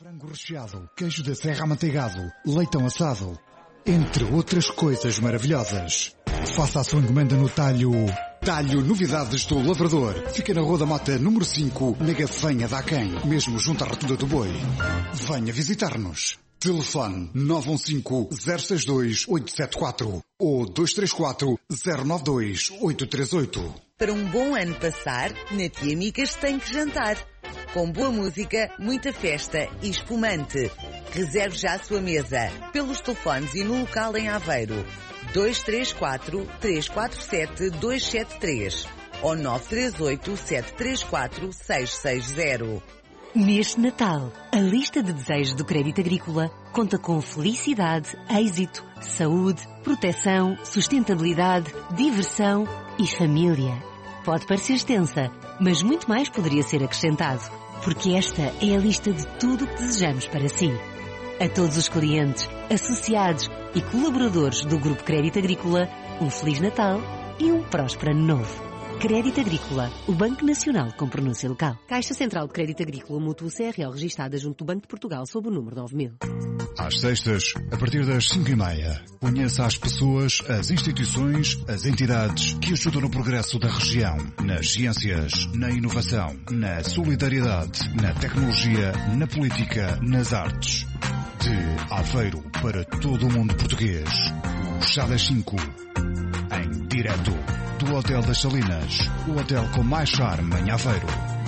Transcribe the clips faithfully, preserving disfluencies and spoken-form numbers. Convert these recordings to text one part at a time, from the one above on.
Frango recheado, queijo da serra amanteigado, leitão assado, entre outras coisas maravilhosas. Faça a sua encomenda no Talho. Talho Novidades do Lavrador. Fica na Rua da Mota, número cinco, na Gafanha da Aquém, mesmo junto à Rotunda do Boi. Venha visitar-nos. Telefone nove um cinco, zero seis dois, oito sete quatro ou dois três quatro, zero nove dois, oito três oito. Para um bom ano passar, na Tia Micas tem que jantar. Com boa música, muita festa e espumante. Reserve já a sua mesa pelos telefones e no local em Aveiro. dois três quatro, três quatro sete, dois sete três ou nove três oito, sete três quatro, seis seis zero. Neste Natal, a lista de desejos do Crédito Agrícola conta com felicidade, êxito, saúde, proteção, sustentabilidade, diversão e família. Pode parecer extensa, mas muito mais poderia ser acrescentado, porque esta é a lista de tudo o que desejamos para si. A todos os clientes, associados e colaboradores do Grupo Crédito Agrícola, um Feliz Natal e um próspero Ano Novo. Crédito Agrícola, o Banco Nacional com pronúncia local. Caixa Central de Crédito Agrícola Mútuo C R L registada junto do Banco de Portugal sob o número nove mil. Às sextas, a partir das cinco e meia, conheça as pessoas, as instituições, as entidades que ajudam no progresso da região, nas ciências, na inovação, na solidariedade, na tecnologia, na política, nas artes. De Aveiro para todo o mundo português, o Chá das cinco, em direto do Hotel das Salinas, o hotel com mais charme em Aveiro.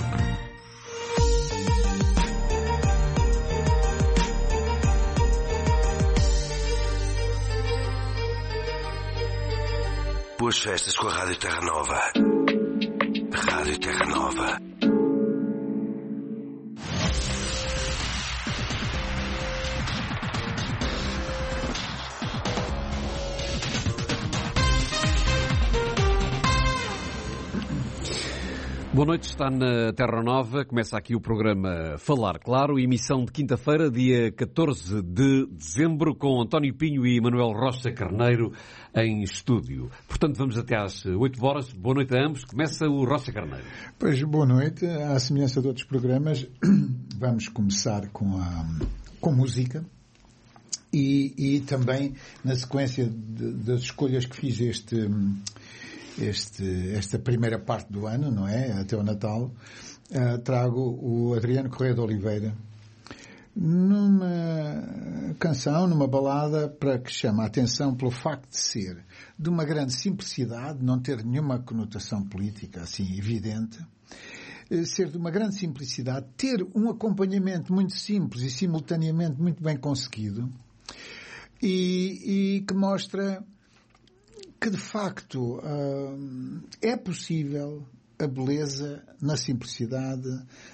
Boas festas com a Rádio Terra Nova. Rádio Terra Nova. Boa noite, está na Terra Nova. Começa aqui o programa Falar Claro, emissão de quinta-feira, dia catorze de dezembro, com António Pinho e Manuel Rocha Carneiro em estúdio. Portanto, vamos até às oito horas. Boa noite a ambos. Começa o Rocha Carneiro. Pois, boa noite. À semelhança de outros programas, vamos começar com a com música e, e também, na sequência de, das escolhas que fiz este... Este, esta primeira parte do ano, não é? Até o Natal, uh, trago o Adriano Correia de Oliveira numa canção, numa balada para que chama a atenção pelo facto de ser de uma grande simplicidade, não ter nenhuma conotação política assim evidente, ser de uma grande simplicidade, ter um acompanhamento muito simples e simultaneamente muito bem conseguido e, e que mostra que de facto uh, é possível a beleza na simplicidade,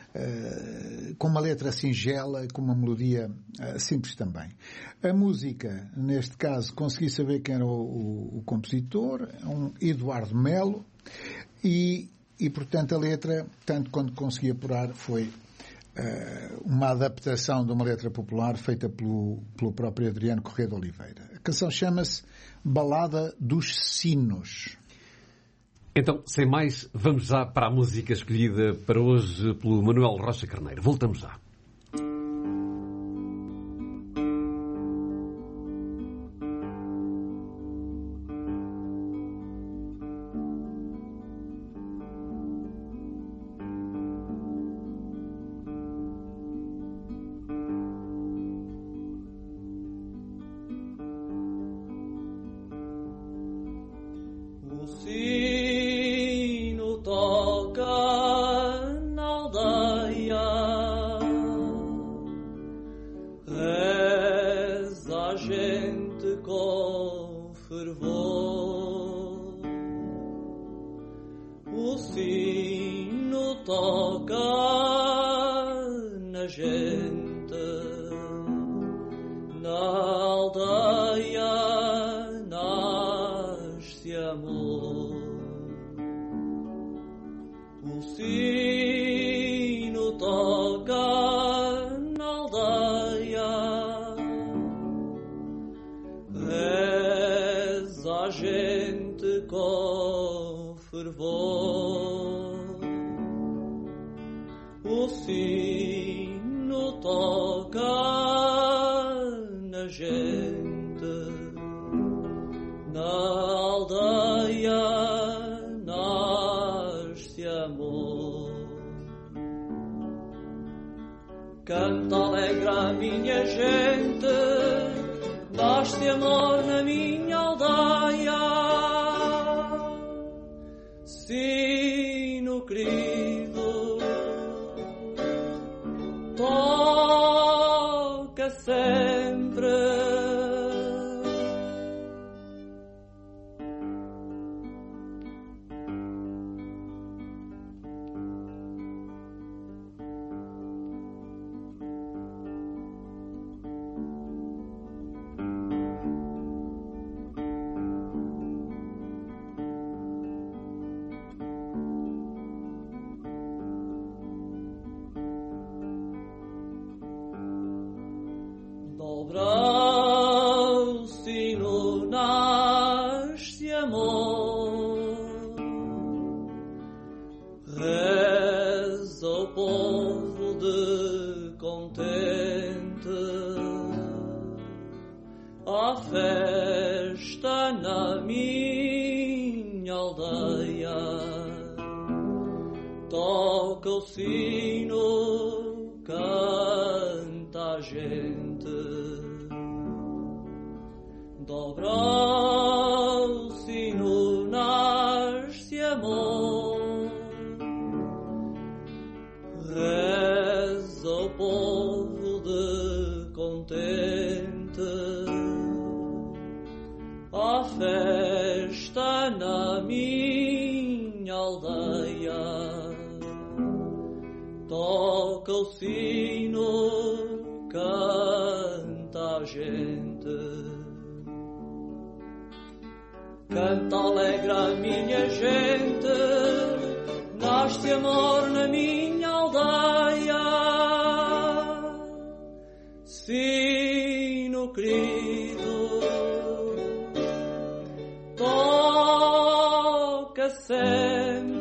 uh, com uma letra singela, com uma melodia uh, simples também. A música, neste caso, consegui saber quem era o, o, o compositor, um Eduardo Melo, e, e portanto a letra, tanto quanto consegui apurar, foi uh, uma adaptação de uma letra popular feita pelo, pelo próprio Adriano Correia de Oliveira. A canção chama-se Balada dos Sinos. Então, sem mais, vamos já para a música escolhida para hoje pelo Manuel Rocha Carneiro. Voltamos já. O sino toca toca na gente, na aldeia nasce amor. Canta alegre a minha gente, nasce amor na minha aldeia. Sino querido, toca sempre. Dobra o sino, nasce amor, reza o povo de contente, a festa na minha aldeia, toca o sino, canta a gente. Dobra o sino, nasce amor, reza o povo de contente, a festa na minha aldeia, toca o sino, canta a gente. Canta alegre a minha gente, nasce amor na minha aldeia. Sino querido, toca sempre.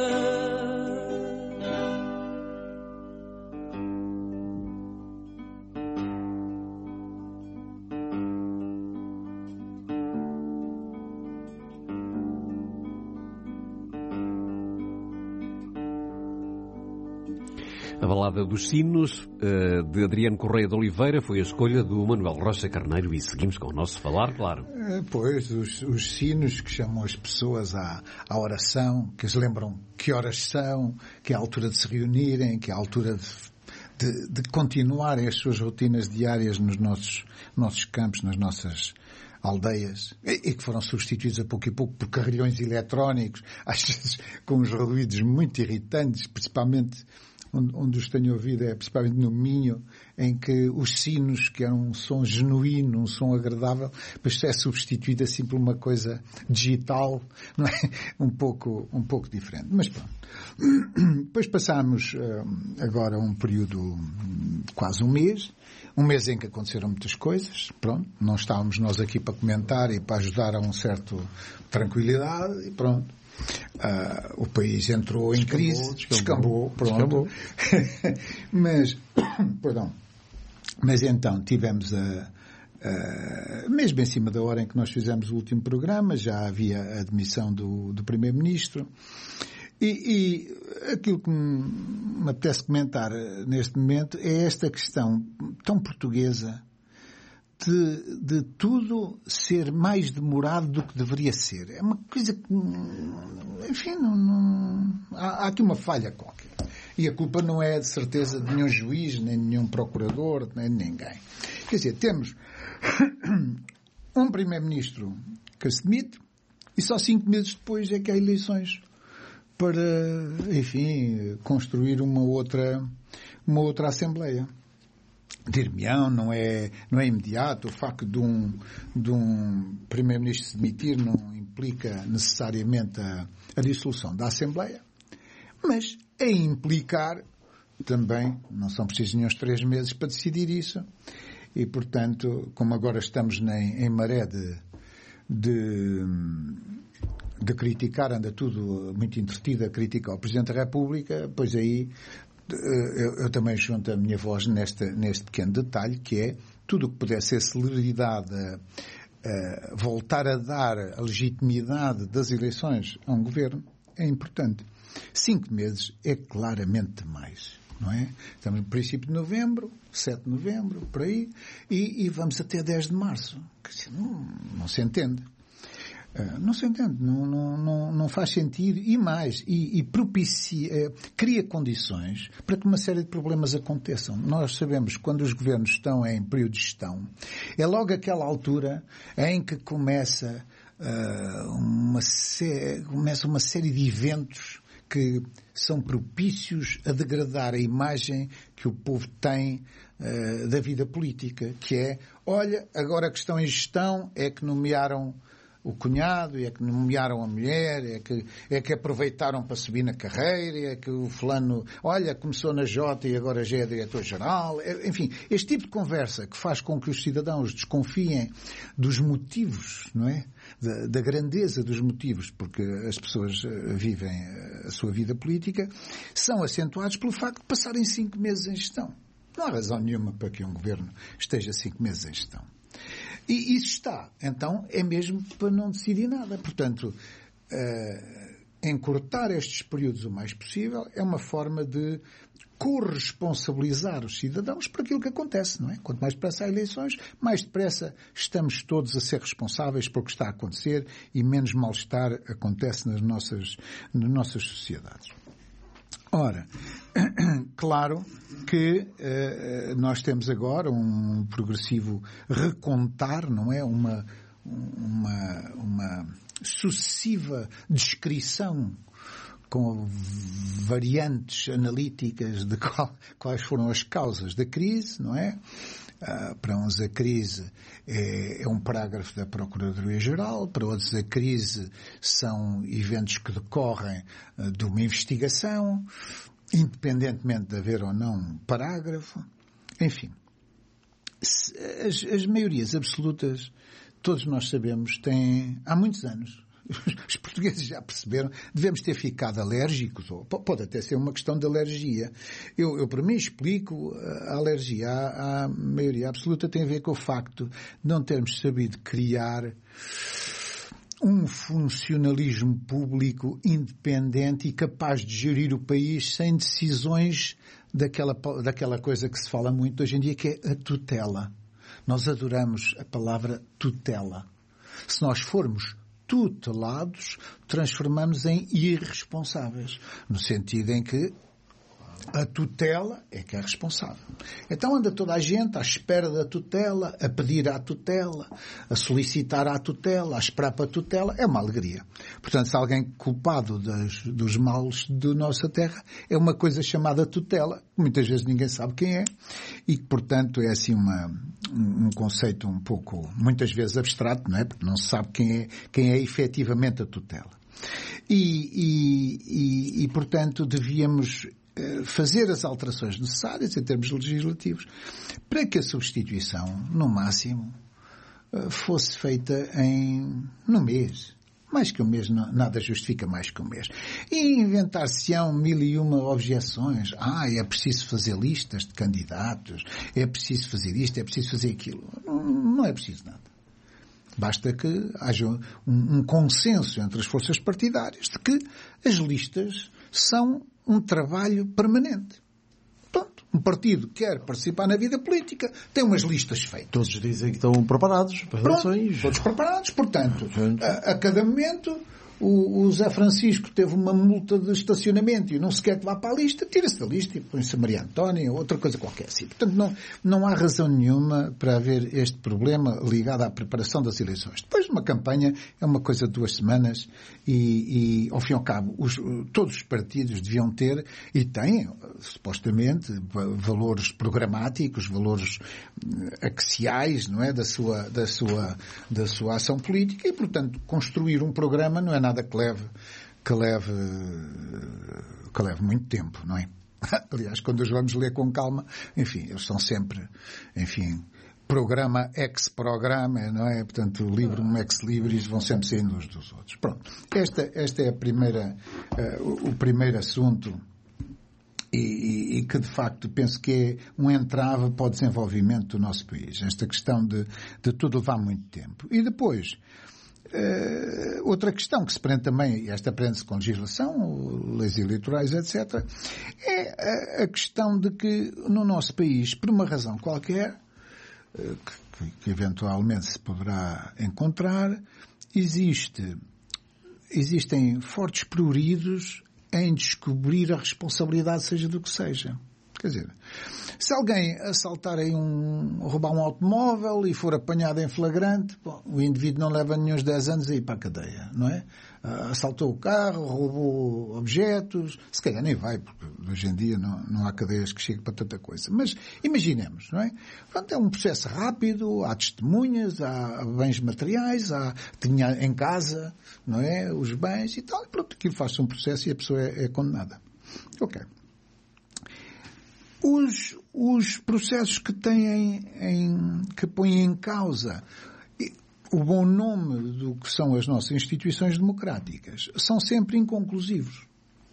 A Balada dos Sinos, de Adriano Correia de Oliveira, foi a escolha do Manuel Rocha Carneiro e seguimos com o nosso Falar Claro. Pois, os, os sinos que chamam as pessoas à, à oração, que as lembram que horas são, que é a altura de se reunirem, que é a altura de, de, de continuarem as suas rotinas diárias nos nossos, nossos campos, nas nossas aldeias, e, e que foram substituídos a pouco e pouco por carrilhões eletrónicos, às vezes com uns ruídos muito irritantes, principalmente onde, onde os tenho ouvido é principalmente no Minho, em que os sinos, que eram um som genuíno, um som agradável, depois é substituído assim por uma coisa digital, não é? Um pouco, um pouco diferente. Mas pronto. Depois passámos uh, agora um período de quase um mês, um mês em que aconteceram muitas coisas, pronto, não estávamos nós aqui para comentar e para ajudar a um certo tranquilidade, e pronto. Uh, o país entrou em descambou, crise, descambou, descambou pronto. Descambou. mas, perdão, mas então tivemos a, a, mesmo em cima da hora em que nós fizemos o último programa, já havia a demissão do, do Primeiro-Ministro, e, e aquilo que me apetece comentar neste momento é esta questão tão portuguesa De, de tudo ser mais demorado do que deveria ser. É uma coisa que, enfim, não, não, há, há aqui uma falha qualquer. E a culpa não é, de certeza, de nenhum juiz, nem de nenhum procurador, nem de ninguém. Quer dizer, temos um primeiro-ministro que se demite e só cinco meses depois é que há eleições para, enfim, construir uma outra, uma outra Assembleia. Dir-me-ão, não é, não é imediato. O facto de um, de um primeiro-ministro se demitir não implica necessariamente a, a dissolução da Assembleia, mas a implicar também, não são precisos nenhum três meses para decidir isso, e portanto, como agora estamos em, em maré de, de, de criticar, anda tudo muito entretido a criticar o Presidente da República, pois aí eu, eu também junto a minha voz neste, neste pequeno detalhe, que é tudo o que puder ser celeridade, a, a voltar a dar a legitimidade das eleições a um governo, é importante. Cinco meses é claramente demais, não é? Estamos no princípio de novembro, sete de novembro, por aí, e, e vamos até dez de março. Não, não se entende. Uh, não se entende, não, não, não, não faz sentido, e mais, e, e propicia, uh, cria condições para que uma série de problemas aconteçam. Nós sabemos que quando os governos estão em período de gestão, é logo aquela altura em que começa, uh, uma, sé- começa uma série de eventos que são propícios a degradar a imagem que o povo tem uh, da vida política, que é, olha, agora que estão em gestão é que nomearam o cunhado, é que nomearam a mulher, é que, é que aproveitaram para subir na carreira, é que o fulano, olha, começou na Jota e agora já é diretor-geral. É, enfim, este tipo de conversa que faz com que os cidadãos desconfiem dos motivos, não é? Da, da grandeza dos motivos porque as pessoas vivem a sua vida política, são acentuados pelo facto de passarem cinco meses em gestão. Não há razão nenhuma para que um governo esteja cinco meses em gestão. E isso está. Então, é mesmo para não decidir nada. Portanto, uh, encurtar estes períodos o mais possível é uma forma de corresponsabilizar os cidadãos por aquilo que acontece, não é? Quanto mais depressa há eleições, mais depressa estamos todos a ser responsáveis pelo que está a acontecer e menos mal-estar acontece nas nossas, nas nossas sociedades. Ora, claro que uh, nós temos agora um progressivo recontar, não é? Uma, uma, uma sucessiva descrição com variantes analíticas de qual, quais foram as causas da crise, não é? Uh, para uns a crise é, é um parágrafo da Procuradoria-Geral, para outros a crise são eventos que decorrem uh, de uma investigação, independentemente de haver ou não um parágrafo. Enfim, as, as maiorias absolutas, todos nós sabemos, têm há muitos anos. Os portugueses já perceberam, devemos ter ficado alérgicos, ou pode até ser uma questão de alergia. Eu, eu para mim, explico a alergia à, à maioria absoluta tem a ver com o facto de não termos sabido criar um funcionalismo público independente e capaz de gerir o país sem decisões daquela, daquela coisa que se fala muito hoje em dia, que é a tutela. Nós adoramos a palavra tutela. Se nós formos tutelados, transformamos em irresponsáveis, no sentido em que a tutela é que é responsável. Então anda toda a gente à espera da tutela, a pedir à tutela, a solicitar à tutela, a esperar para a tutela. É uma alegria. Portanto, se alguém culpado das, dos males da nossa terra, é uma coisa chamada tutela, que muitas vezes ninguém sabe quem é, e que, portanto, é assim uma, um, um conceito um pouco, muitas vezes abstrato, não é? Porque não se sabe quem é, quem é efetivamente a tutela. E, e, e, e portanto, devíamos fazer as alterações necessárias em termos legislativos para que a substituição, no máximo, fosse feita em no mês. Mais que um mês, nada justifica mais que um mês. E inventar-se-ão mil e uma objeções. Ah, é preciso fazer listas de candidatos, é preciso fazer isto, é preciso fazer aquilo. Não, não é preciso nada. Basta que haja um, um consenso entre as forças partidárias de que as listas são um trabalho permanente. Pronto, um partido quer participar na vida política, tem umas listas feitas. Todos dizem que estão preparados para as eleições. Todos preparados, portanto, a, a cada momento o, o Zé Francisco teve uma multa de estacionamento e não se quer que vá para a lista, tira-se da lista e põe-se a Maria Antónia ou outra coisa qualquer assim. Portanto, não, não há razão nenhuma para haver este problema ligado à preparação das eleições. Depois de uma campanha é uma coisa de duas semanas e, e ao fim e ao cabo, os, todos os partidos deviam ter e têm, supostamente, valores programáticos, valores axiais, não é, da sua, da sua, da sua ação política e, portanto, construir um programa não é nada que leve, que leve, que leve muito tempo, não é? Aliás, quando os vamos ler com calma, enfim, eles são sempre, enfim, programa ex programa, não é? Portanto, livro um ex libris vão sempre saindo uns dos outros. Pronto. Esta, esta é a primeira, uh, o, o primeiro assunto e, e, e que, de facto, penso que é um entrave para o desenvolvimento do nosso país. Esta questão de, de tudo levar muito tempo. E depois, uh, outra questão que se prende também, e esta prende-se com legislação, leis eleitorais, etcétera, é a, a questão de que no nosso país, por uma razão qualquer, uh, que, que eventualmente se poderá encontrar, existe, existem fortes pruridos em descobrir a responsabilidade, seja do que seja. Quer dizer, se alguém assaltar aí um, roubar um automóvel e for apanhado em flagrante, bom, o indivíduo não leva nenhum dez anos a ir para a cadeia, não é? Assaltou o carro, roubou objetos, se calhar nem vai, porque hoje em dia não, não há cadeias que cheguem para tanta coisa. Mas imaginemos, não é? Portanto, é um processo rápido, há testemunhas, há bens materiais, há, tinha em casa, não é? Os bens e tal, e pronto, aquilo faz-se um processo e a pessoa é, é condenada. Ok. Os, os processos que têm em, que põem em causa o bom nome do que são as nossas instituições democráticas são sempre inconclusivos.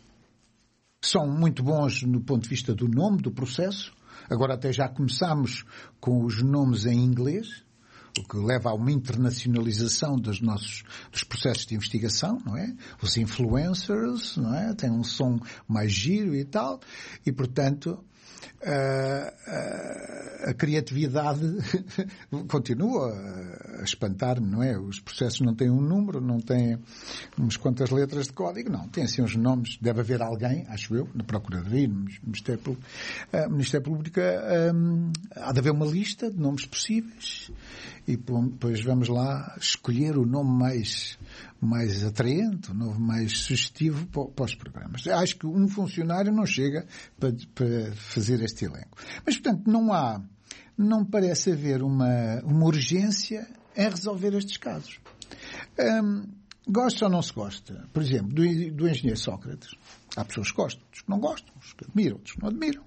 São muito bons no ponto de vista do nome, do processo. Agora até já começamos com os nomes em inglês, o que leva a uma internacionalização dos nossos dos processos de investigação, não é? Os influencers, não é? Têm um som mais giro e tal, e portanto a, a, a criatividade continua a espantar-me, não é? Os processos não têm um número, não têm umas quantas letras de código, não. Tem assim uns nomes, deve haver alguém, acho eu, na Procuradoria, no Ministério Público, uh, Ministério Público um, há de haver uma lista de nomes possíveis e depois vamos lá escolher o nome mais, mais atraente, o nome mais sugestivo para, para os programas. Acho que um funcionário não chega para, para fazer este elenco. Mas, portanto, não há, não parece haver uma, uma urgência em resolver estes casos. Hum, gosta ou não se gosta? Por exemplo, do, do engenheiro Sócrates. Há pessoas que gostam, outros que não gostam, outros que admiram, outros que não admiram.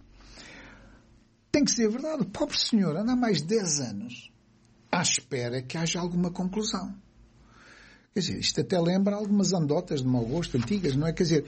Tem que ser verdade. O pobre senhor anda há mais de dez anos à espera que haja alguma conclusão. Quer dizer, isto até lembra algumas anedotas de mau gosto antigas, não é? Quer dizer,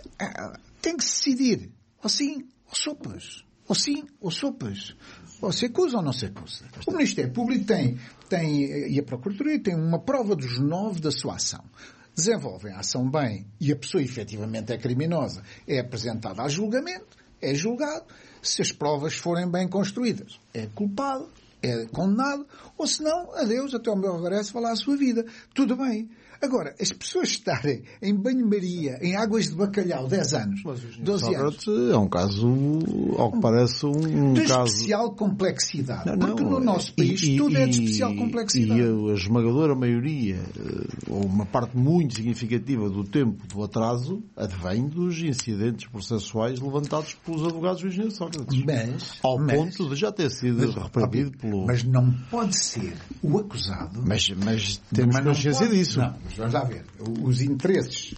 tem que se decidir. Ou sim, ou sopas. Ou sim, ou sopas. Ou se acusa ou não se acusa. O Ministério Público tem, tem, e a Procuradoria tem uma prova dos nove da sua ação. Desenvolvem a ação bem e a pessoa efetivamente é criminosa, é apresentada a julgamento, é julgado. Se as provas forem bem construídas, é culpado, é condenado, ou se não, adeus, até o meu regresso, vai lá a sua vida. Tudo bem. Agora, as pessoas estarem em banho-maria, em águas de bacalhau, dez anos, doze anos... É um caso, ao que parece, um, um de caso... De especial complexidade. Não, não, porque no nosso país e, tudo e, é de especial complexidade. E a esmagadora maioria, ou uma parte muito significativa do tempo do atraso, advém dos incidentes processuais levantados pelos advogados do engenheiro Sócrates. Mas... Ao mas, ponto de já ter sido mas, repreendido pelo... Mas não pode ser o acusado... Mas, mas temos mas consciência pode, disso. Não, mas vamos lá ver. Os interesses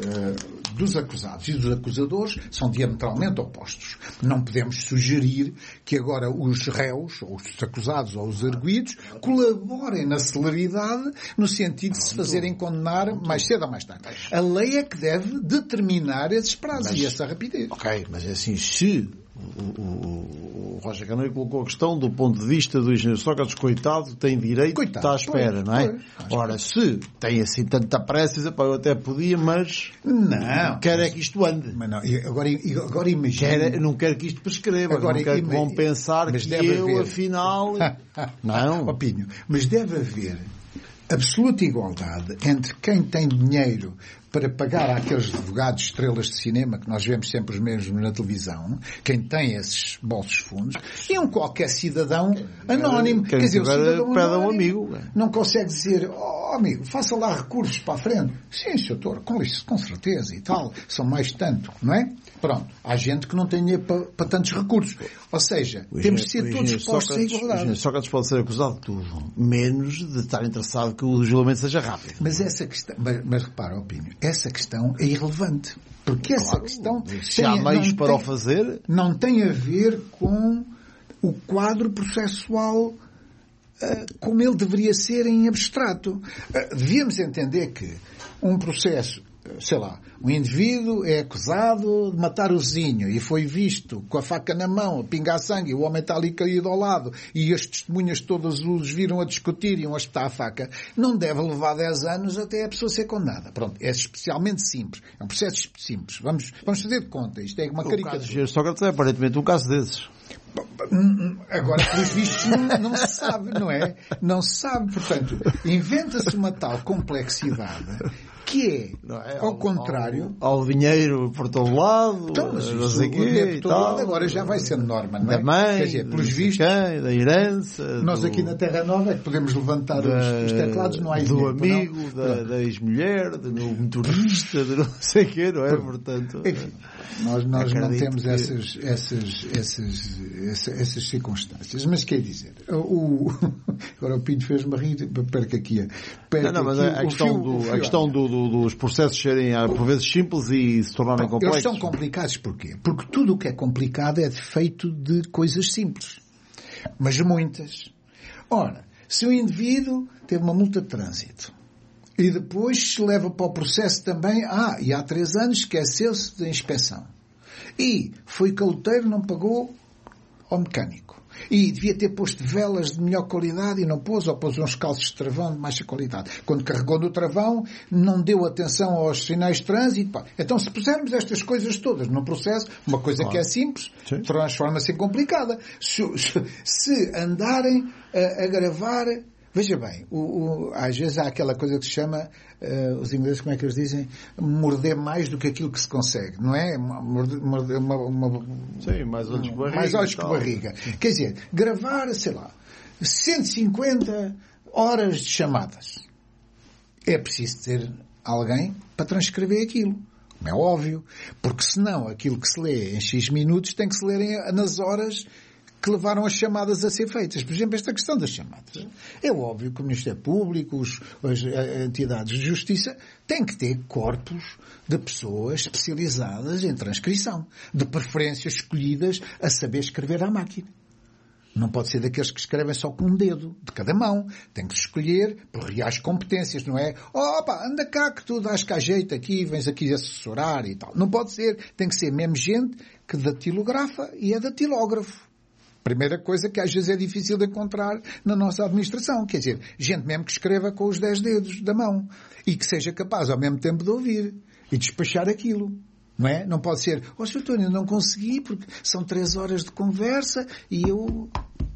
uh, dos acusados e dos acusadores são diametralmente opostos. Não podemos sugerir que agora os réus, ou os acusados ou os arguidos, colaborem na celeridade no sentido de se fazerem condenar mais cedo ou mais tarde. A lei é que deve determinar esses prazos mas, e essa rapidez. Ok, mas é assim, se... O, o, o Rocha Carneiro colocou a questão do ponto de vista do engenheiro Sócrates, coitado, tem direito, coitado, está à espera, pois, não é? Pois, ora, se tem assim tanta pressa, diz, eu até podia, mas não, quero é que isto ande. Mas não, agora, agora imagina... Quero, não quero que isto prescreva, agora, não quero que vão pensar que eu, haver... afinal... não. Opinho, mas deve haver absoluta igualdade entre quem tem dinheiro para pagar àqueles advogados estrelas de cinema, que nós vemos sempre os mesmos na televisão, quem tem esses bolsos fundos, e um qualquer cidadão anónimo. Quem Quer dizer, o cidadão pede anónimo um amigo. Não consegue dizer, oh amigo, faça lá recursos para a frente. Sim, senhor doutor, com isso, com certeza e tal. São mais tanto, não é? Pronto. Há gente que não tem dinheiro para, para tantos recursos. Ou seja, o temos de ser todos expostos à igualdade. O Sócrates pode ser acusado de tudo, menos de estar interessado que o julgamento seja rápido. Mas essa questão, mas, mas repara, Opinho, essa questão é irrelevante. Porque essa claro, questão... Se há meios para o fazer... Não tem a ver com o quadro processual uh, como ele deveria ser em abstrato. Uh, devíamos entender que um processo sei lá, um indivíduo é acusado de matar o vizinho e foi visto com a faca na mão, a pingar sangue, o homem está ali caído ao lado e as testemunhas todas os viram a discutir e iam a espetar a faca, não deve levar dez anos até a pessoa ser condenada. Pronto, é especialmente simples. É um processo simples. Vamos, vamos fazer de conta. Isto é uma caricatura. O caso de Sócrates é aparentemente um caso desses. Agora, pelos vistos, não, não se sabe, não é? Não se sabe. Portanto, inventa-se uma tal complexidade que é, não é ao, ao contrário... Ao, ao dinheiro por todo lado, então, mas não sei quê, todo lado, agora já vai sendo norma, não é? Da mãe, quer dizer, pelos vistos, quem, da herança... Nós do, aqui na Terra Nova é que podemos levantar da, os, os teclados, não há do exemplo, amigo, não? da, da ex-mulher, do motorista, de não sei o quê, não é? Portanto... Enfim, nós, nós não temos que... essas, essas, essas, essas, essas circunstâncias. Mas quer dizer, o, agora o Pinto fez-me rir, perca aqui a... Perca não, não, mas aqui, a, questão, fio, do, a questão do, do, dos processos serem, por vezes, simples e se tornarem complexos. Eles são complicados porquê? Porque tudo o que é complicado é feito de coisas simples. Mas muitas. Ora, se o indivíduo teve uma multa de trânsito e depois se leva para o processo também, ah, e há três anos esqueceu-se da inspeção e foi caloteiro, não pagou ao mecânico. E devia ter posto velas de melhor qualidade e não pôs, ou pôs uns calços de travão de baixa qualidade. Quando carregou no travão, não deu atenção aos sinais de trânsito. Pá. Então, se pusermos estas coisas todas no processo, uma coisa claro. que é simples, Sim. transforma-se em complicada. Se, se andarem a, a gravar... Veja bem, o, o, às vezes há aquela coisa que se chama, uh, os ingleses, como é que eles dizem? Morder mais do que aquilo que se consegue, não é? Morder, morder uma, uma, Sim, mais olhos que barriga. Mais olhos que barriga. Quer dizer, gravar, sei lá, cento e cinquenta horas de chamadas. É preciso ter alguém para transcrever aquilo. Como é óbvio. Porque senão aquilo que se lê em X minutos tem que se ler em, nas horas que levaram as chamadas a ser feitas. Por exemplo, esta questão das chamadas. É óbvio que o Ministério Público, os, as entidades de justiça, têm que ter corpos de pessoas especializadas em transcrição, de preferência escolhidas a saber escrever à máquina. Não pode ser daqueles que escrevem só com um dedo, de cada mão. Tem que se escolher por reais competências, não é? Opa, anda cá que tu dás cá jeito aqui, vens aqui assessorar e tal. Não pode ser. Tem que ser mesmo gente que datilografa e é datilógrafo. Primeira coisa que às vezes é difícil de encontrar na nossa administração. Quer dizer, gente mesmo que escreva com os dez dedos da mão e que seja capaz ao mesmo tempo de ouvir e despachar aquilo. Não é? Não pode ser, ó, senhor António, não consegui porque são três horas de conversa e eu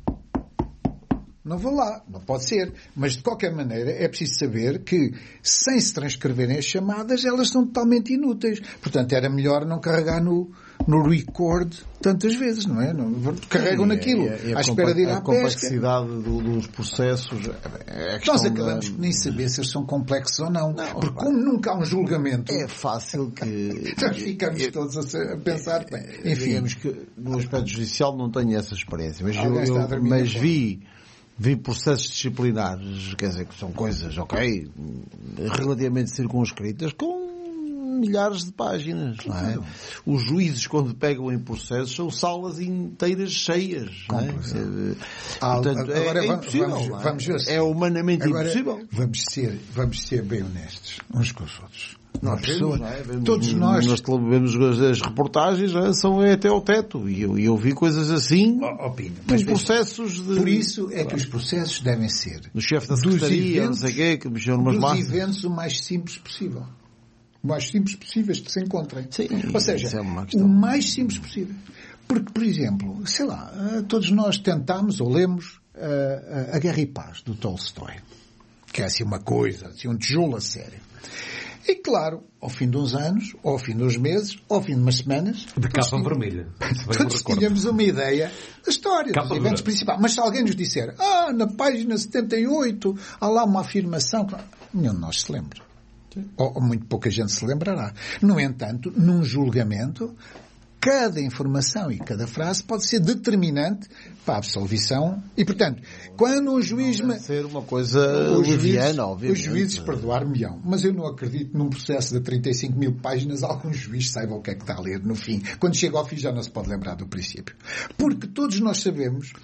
não vou lá. Não pode ser. Mas, de qualquer maneira, é preciso saber que, sem se transcreverem as chamadas, elas são totalmente inúteis. Portanto, era melhor não carregar no, no record tantas vezes, não é? Não, carregam naquilo, é, é, é à espera de ir à pesca. A complexidade do, dos processos... É Nós acabamos de... por nem saber se eles são complexos ou não. não porque pá, como nunca há um julgamento... É fácil que... Nós ficamos é, todos a pensar... Bem, enfim, digamos que no aspecto judicial não tenho essa experiência, mas, eu, eu, mas vi... Vi processos disciplinares, quer dizer, que são coisas, ok, relativamente circunscritas, com milhares de páginas, não é? Os juízes, quando pegam em processos, são salas inteiras cheias, não é? Ah, portanto, agora é, é impossível, vamos, vamos ver se... É humanamente agora, impossível. Vamos ser, vamos ser bem honestos uns com os outros. Nós pessoa, vemos, é? vemos, todos nós... Nós vemos as reportagens, é? São até ao teto. E eu, eu vi coisas assim, oh, oh, Pino, mas processos de... Por isso é que os processos devem ser... Do chefe da secretaria, não sei o quê, que mexeu numas dos massas. eventos o mais simples possível. O mais simples possíveis que se encontrem. Sim, ou seja, é uma o mais simples possível. Porque, por exemplo, sei lá, todos nós tentámos ou lemos a, a, a Guerra e Paz, do Tolstói. Que é assim uma coisa, assim um tijolo a sério. E claro, ao fim de uns anos, ou ao fim de uns meses, ou ao fim de umas semanas... De capa tínhamos, vermelha. Todos tínhamos uma ideia da história, capa dos eventos principais. Mas se alguém nos disser, ah, na página setenta e oito, há lá uma afirmação... Nenhum de nós se lembra. Ou, ou muito pouca gente se lembrará. No entanto, num julgamento... Cada informação e cada frase pode ser determinante para a absolvição e, portanto, quando um juiz... Não deve ser uma coisa leviana, obviamente. Os juízes perdoar-me-ão, mas eu não acredito num processo de trinta e cinco mil páginas algum juiz saiba o que é que está a ler no fim. Quando chega ao fim já não se pode lembrar do princípio. Porque todos nós sabemos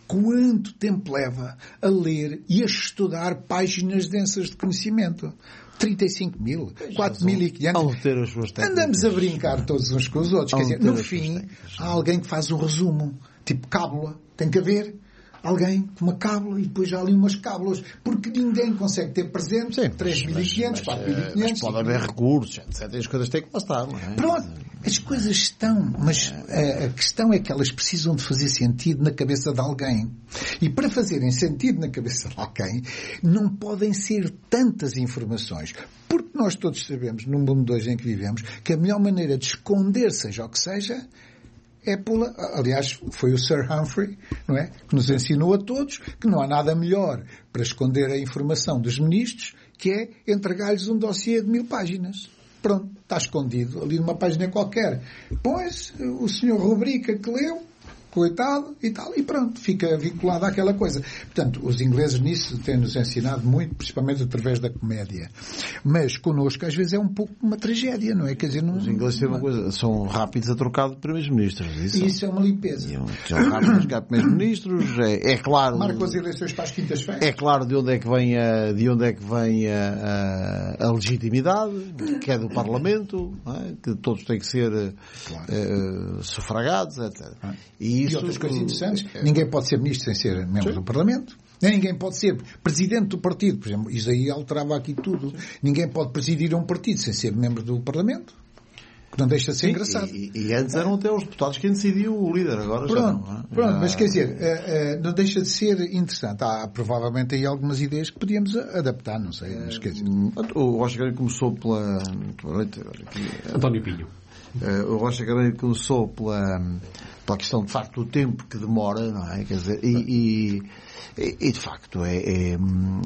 quanto tempo leva a ler e a estudar páginas densas de conhecimento? trinta e cinco mil, quatro mil e quinhentos. Andamos a brincar todos uns com os outros. Quer dizer, no fim, há alguém que faz um resumo, tipo cábula. Tem que haver alguém com uma cábula e depois já ali umas cábulas, porque ninguém consegue ter presente Sim, três mil e quinhentos, quatro mil e quinhentos. Mas pode haver recursos, etcétera. As coisas têm que passar, não é? Pronto, as coisas estão, mas a, a questão é que elas precisam de fazer sentido na cabeça de alguém. E para fazerem sentido na cabeça de alguém, não podem ser tantas informações. Porque nós todos sabemos, no mundo de hoje em que vivemos, que a melhor maneira de esconder, seja o que seja, é pula. Aliás, foi o Sir Humphrey, não é? Que nos ensinou a todos que não há nada melhor para esconder a informação dos ministros que é entregar-lhes um dossiê de mil páginas. Pronto, está escondido ali numa página qualquer. Pois, o senhor rubrica que leu, coitado, e tal, e pronto, fica vinculado àquela coisa. Portanto, os ingleses nisso têm-nos ensinado muito, principalmente através da comédia. Mas, connosco, às vezes é um pouco uma tragédia, não é? Quer dizer, não, os ingleses têm uma coisa, são rápidos a trocar de primeiros-ministros. Isso, isso é uma limpeza. São rápidos a trocar de primeiros-ministros, é, é claro... Marcam as eleições para as quintas-feiras. É claro de onde é que vem a, de onde é que vem a, a, a legitimidade, que é do Parlamento, não é? Que todos têm que ser claro. uh, sufragados, etcétera. Ah. E Isso, e outras coisas interessantes. É. Ninguém pode ser ministro sem ser membro Sim. do Parlamento. Nem ninguém pode ser presidente do partido. Por exemplo, isso aí alterava aqui tudo. Sim. Ninguém pode presidir um partido sem ser membro do Parlamento. Que não deixa de ser Sim, engraçado. E, e antes eram até os deputados que decidiam o líder. Agora pronto, já não. É? Pronto, já... mas quer dizer, uh, uh, não deixa de ser interessante. Há provavelmente aí algumas ideias que podíamos adaptar, não sei. Mas, quer dizer... O Rocha Caranho começou pela... António Pinho. Uh, o Rocha Caranho começou pela... pela questão, de facto, do tempo que demora, não é? Quer dizer, e, e, e de facto, é, é,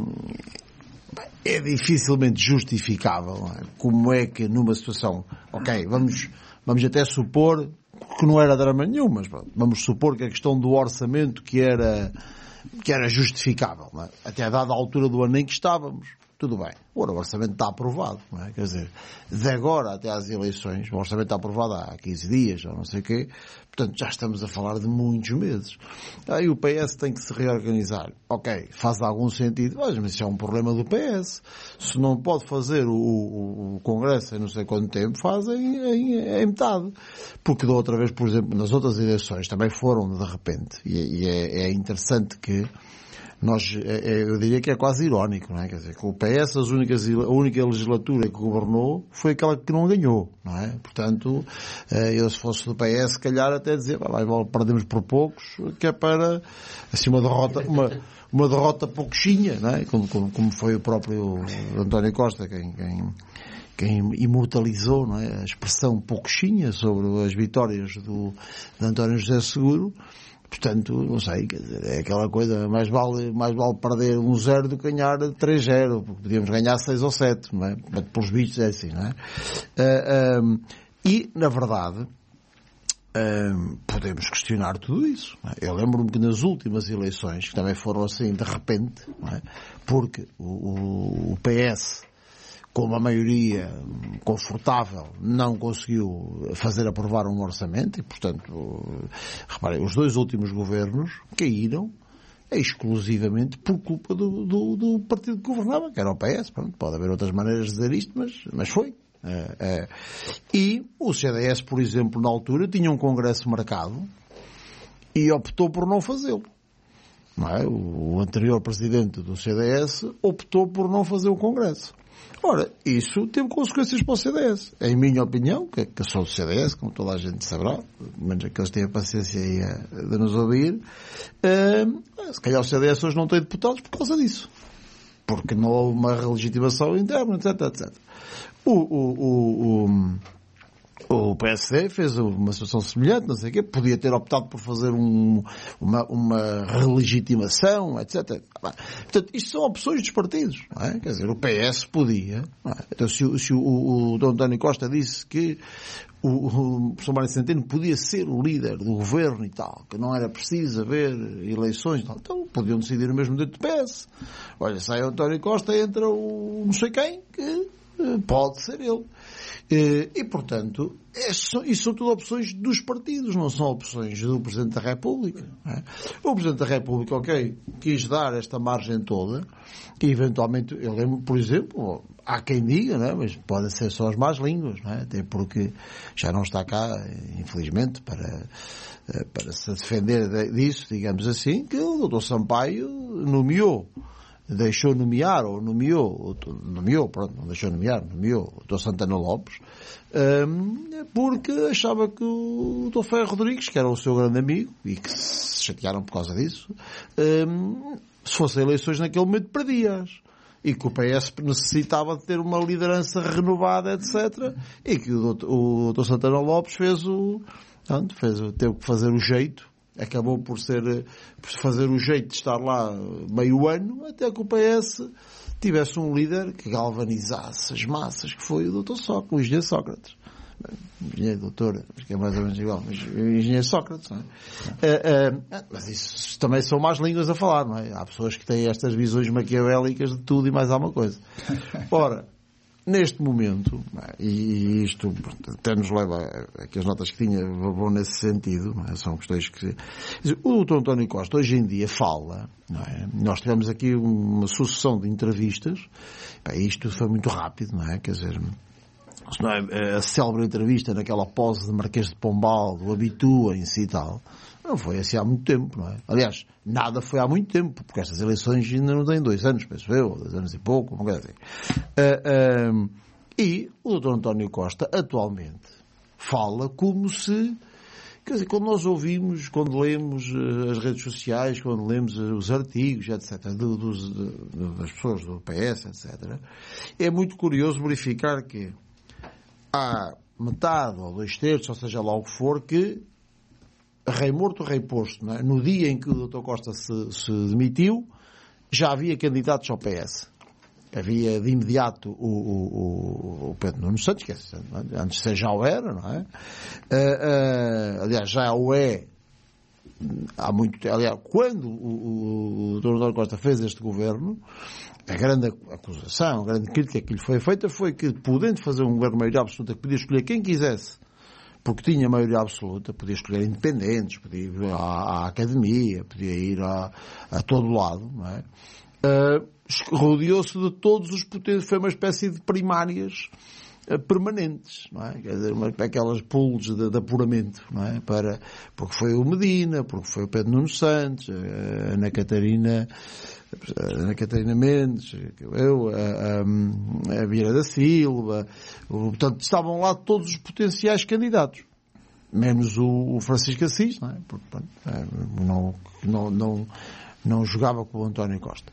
é dificilmente justificável, não é? Como é que numa situação, ok, vamos, vamos até supor que não era drama nenhum, mas vamos supor que a questão do orçamento que era, que era justificável, não é? Até a dada altura do ano em que estávamos. Tudo bem. Ora, o orçamento está aprovado, não é? Quer dizer, de agora até às eleições, o orçamento está aprovado há quinze dias, ou não sei o quê, portanto já estamos a falar de muitos meses. Aí o P S tem que se reorganizar. Ok, faz algum sentido, mas isso é um problema do P S. Se não pode fazer o, o, o Congresso em não sei quanto tempo, fazem em, em metade. Porque da outra vez, por exemplo, nas outras eleições também foram de repente, e, e é, é interessante que nós, eu diria que é quase irónico, não é? Quer dizer, que o P S, as únicas, a única legislatura que governou foi aquela que não ganhou, não é? Portanto, eu se fosse do P S, se calhar até dizer, vai, perdemos por poucos, que é para, assim, uma derrota, uma, uma derrota pouquinha, não é? Como, como, como foi o próprio António Costa, quem, quem, quem imortalizou, não é? A expressão pouquinha sobre as vitórias do, de António José Seguro. Portanto, não sei, quer dizer, é aquela coisa, mais vale, mais vale perder um zero do que ganhar três zero, porque podíamos ganhar seis ou sete, não é? Mas pelos bichos é assim, não é? Uh, um, e, na verdade, um, podemos questionar tudo isso. Não é? Eu lembro-me que nas últimas eleições, que também foram assim de repente, não é? Porque o, o, o P S, com uma maioria confortável, não conseguiu fazer aprovar um orçamento e, portanto, reparem, os dois últimos governos caíram exclusivamente por culpa do, do, do partido que governava, que era o P S. Pronto, pode haver outras maneiras de dizer isto, mas, mas foi. É, é. E o C D S, por exemplo, na altura, tinha um congresso marcado e optou por não fazê-lo. Não é? O anterior presidente do C D S optou por não fazer o congresso. Ora, isso teve consequências para o C D S. Em minha opinião, que, que eu sou do C D S, como toda a gente saberá, menos aqueles que têm a paciência aí a, de nos ouvir, uh, se calhar o C D S hoje não tem deputados por causa disso. Porque não houve uma relegitimação interna, etc, etcétera. O, o, o, o, o P S D fez uma situação semelhante, não sei o quê, podia ter optado por fazer um, uma, uma relegitimação, etcétera. Portanto, isto são opções dos partidos, não é? Quer dizer, o P S podia, não é? Então, se, se o, o, o Dom António Costa disse que o, o professor Mário Centeno podia ser o líder do governo e tal, que não era preciso haver eleições e tal, então podiam decidir mesmo dentro do P S. Olha, sai o António Costa, entra o não sei quem, que pode ser ele. E, portanto, é só, isso são tudo opções dos partidos, não são opções do Presidente da República. Não é? O Presidente da República, ok, quis dar esta margem toda, e eventualmente, eu lembro, por exemplo, há quem diga, não é? Mas podem ser só as más línguas, não é? Até porque já não está cá, infelizmente, para, para se defender disso, digamos assim, que o doutor Sampaio nomeou, deixou nomear, ou nomeou, nomeou, pronto, não deixou nomear, nomeou o doutor Santana Lopes, um, porque achava que o doutor Ferro Rodrigues, que era o seu grande amigo, e que se chatearam por causa disso, um, se fossem eleições naquele momento, perdia-as. E que o P S necessitava de ter uma liderança renovada, etcétera. E que o doutor, o doutor Santana Lopes fez o, pronto, fez, teve que fazer o jeito, acabou por ser, por fazer o jeito de estar lá meio ano, até que o P S tivesse um líder que galvanizasse as massas, que foi o doutor Sócrates, o engenheiro Sócrates. Engenheiro doutor, acho que é mais ou menos igual, mas o engenheiro Sócrates, não é? Uh, uh, mas isso também são más línguas a falar, não é? Há pessoas que têm estas visões maquiavélicas de tudo e mais alguma coisa. Ora, neste momento, e isto até nos leva a que as notas que tinha vão nesse sentido, não é? São questões que... O doutor António Costa hoje em dia fala, não é? Nós tivemos aqui uma sucessão de entrevistas, e isto foi muito rápido, não é? Quer dizer, não é? A célebre entrevista naquela pose de Marquês de Pombal, do Habituem-se e tal, não foi assim há muito tempo, não é? Aliás, nada foi há muito tempo, porque estas eleições ainda não têm dois anos, penso eu, dois anos e pouco, uma coisa assim. Uh, uh, e o doutor António Costa, atualmente, fala como se... Quer dizer, quando nós ouvimos, quando lemos as redes sociais, quando lemos os artigos, etcétera, do, dos, do, das pessoas do P S, etcétera, é muito curioso verificar que há metade ou dois terços, ou seja lá o que for, que rei morto, rei posto, não é? No dia em que o doutor Costa se, se demitiu, já havia candidatos ao P S. Havia de imediato o, o, o Pedro Nuno Santos, que é, antes de ser já o era, não é? Uh, uh, aliás, já o é há muito tempo. Aliás, quando o, o, o doutor Costa fez este governo, a grande acusação, a grande crítica que lhe foi feita foi que, podendo fazer um governo de maioria absoluta, que podia escolher quem quisesse, porque tinha maioria absoluta, podia escolher independentes, podia ir à, à academia, podia ir a, a todo lado, não é? Uh, rodeou-se de todos os potentes, foi uma espécie de primárias uh, permanentes, não é? Quer dizer, uma, aquelas pools de, de apuramento, não é? Para, porque foi o Medina, porque foi o Pedro Nuno Santos, a Ana Catarina, a Ana Catarina Mendes, eu, a, a, a Vieira da Silva, o, portanto, estavam lá todos os potenciais candidatos, menos o, o Francisco Assis, não é? Porque, pronto, não, não, não, não jogava com o António Costa.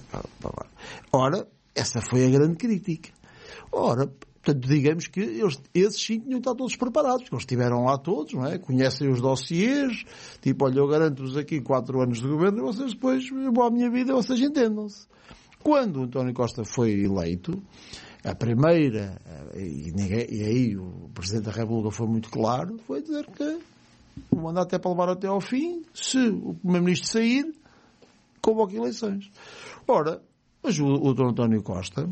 Ora, essa foi a grande crítica. Ora, portanto, digamos que eles, esses sim tinham que estar todos preparados, porque eles estiveram lá todos, não é? Conhecem os dossiês, tipo, olha, eu garanto-vos aqui quatro anos de governo e vocês depois, eu vou à minha vida, vocês entendam-se. Quando o António Costa foi eleito, a primeira, e, ninguém, e aí o Presidente da República foi muito claro, foi dizer que o mandato é para levar até ao fim, se o Primeiro-Ministro sair, convoca eleições. Ora, mas o, o doutor António Costa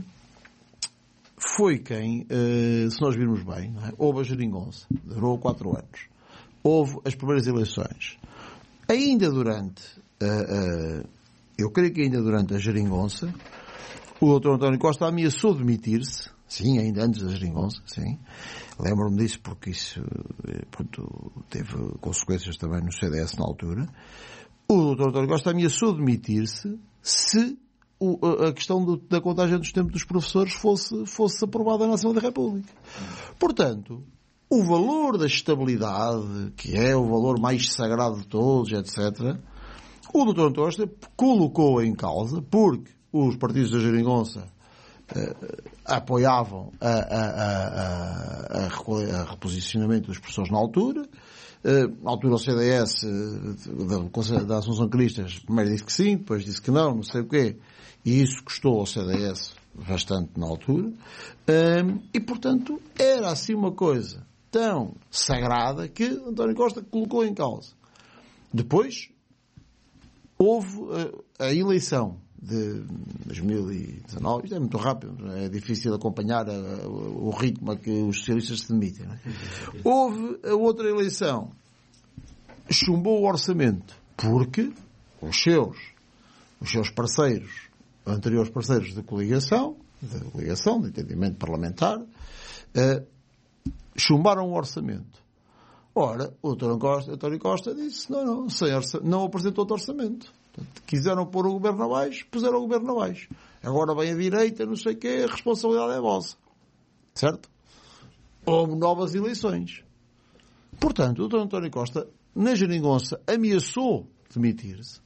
foi quem, uh, se nós virmos bem, não é? Houve a geringonça, durou quatro anos. Houve as primeiras eleições. Ainda durante, uh, uh, eu creio que ainda durante a geringonça, o doutor António Costa ameaçou demitir-se, sim, ainda antes da geringonça, sim. Lembro-me disso porque isso pronto, teve consequências também no C D S na altura. O doutor António Costa ameaçou demitir-se se o, a questão do, da contagem dos tempos dos professores fosse, fosse aprovada na Assembleia da República. Portanto, o valor da estabilidade, que é o valor mais sagrado de todos, etcétera, o doutor António Costa colocou em causa, porque os partidos da geringonça eh, apoiavam a, a, a, a, a reposicionamento dos professores na altura. Uh, na altura o C D S uh, da, da Assunção Cristas primeiro disse que sim, depois disse que não, não sei o quê, e isso custou ao C D S bastante na altura, uh, e portanto era assim uma coisa tão sagrada que António Costa colocou em causa. Depois houve uh, a eleição de dois mil e dezanove, isto é muito rápido, é difícil acompanhar a, a, o ritmo a que os socialistas se demitem. Não é? Houve a outra eleição, chumbou o orçamento, porque os seus, os seus parceiros, anteriores parceiros de coligação, de coligação, de entendimento parlamentar, uh, chumbaram o orçamento. Ora, o António Costa, António Costa disse, não, não, sem orça, não apresentou outro orçamento. Portanto, quiseram pôr o governo abaixo, puseram o governo abaixo. Agora vem a direita, não sei o quê, a responsabilidade é vossa. Certo? Houve novas eleições. Portanto, o doutor António Costa, na geringonça, ameaçou demitir-se.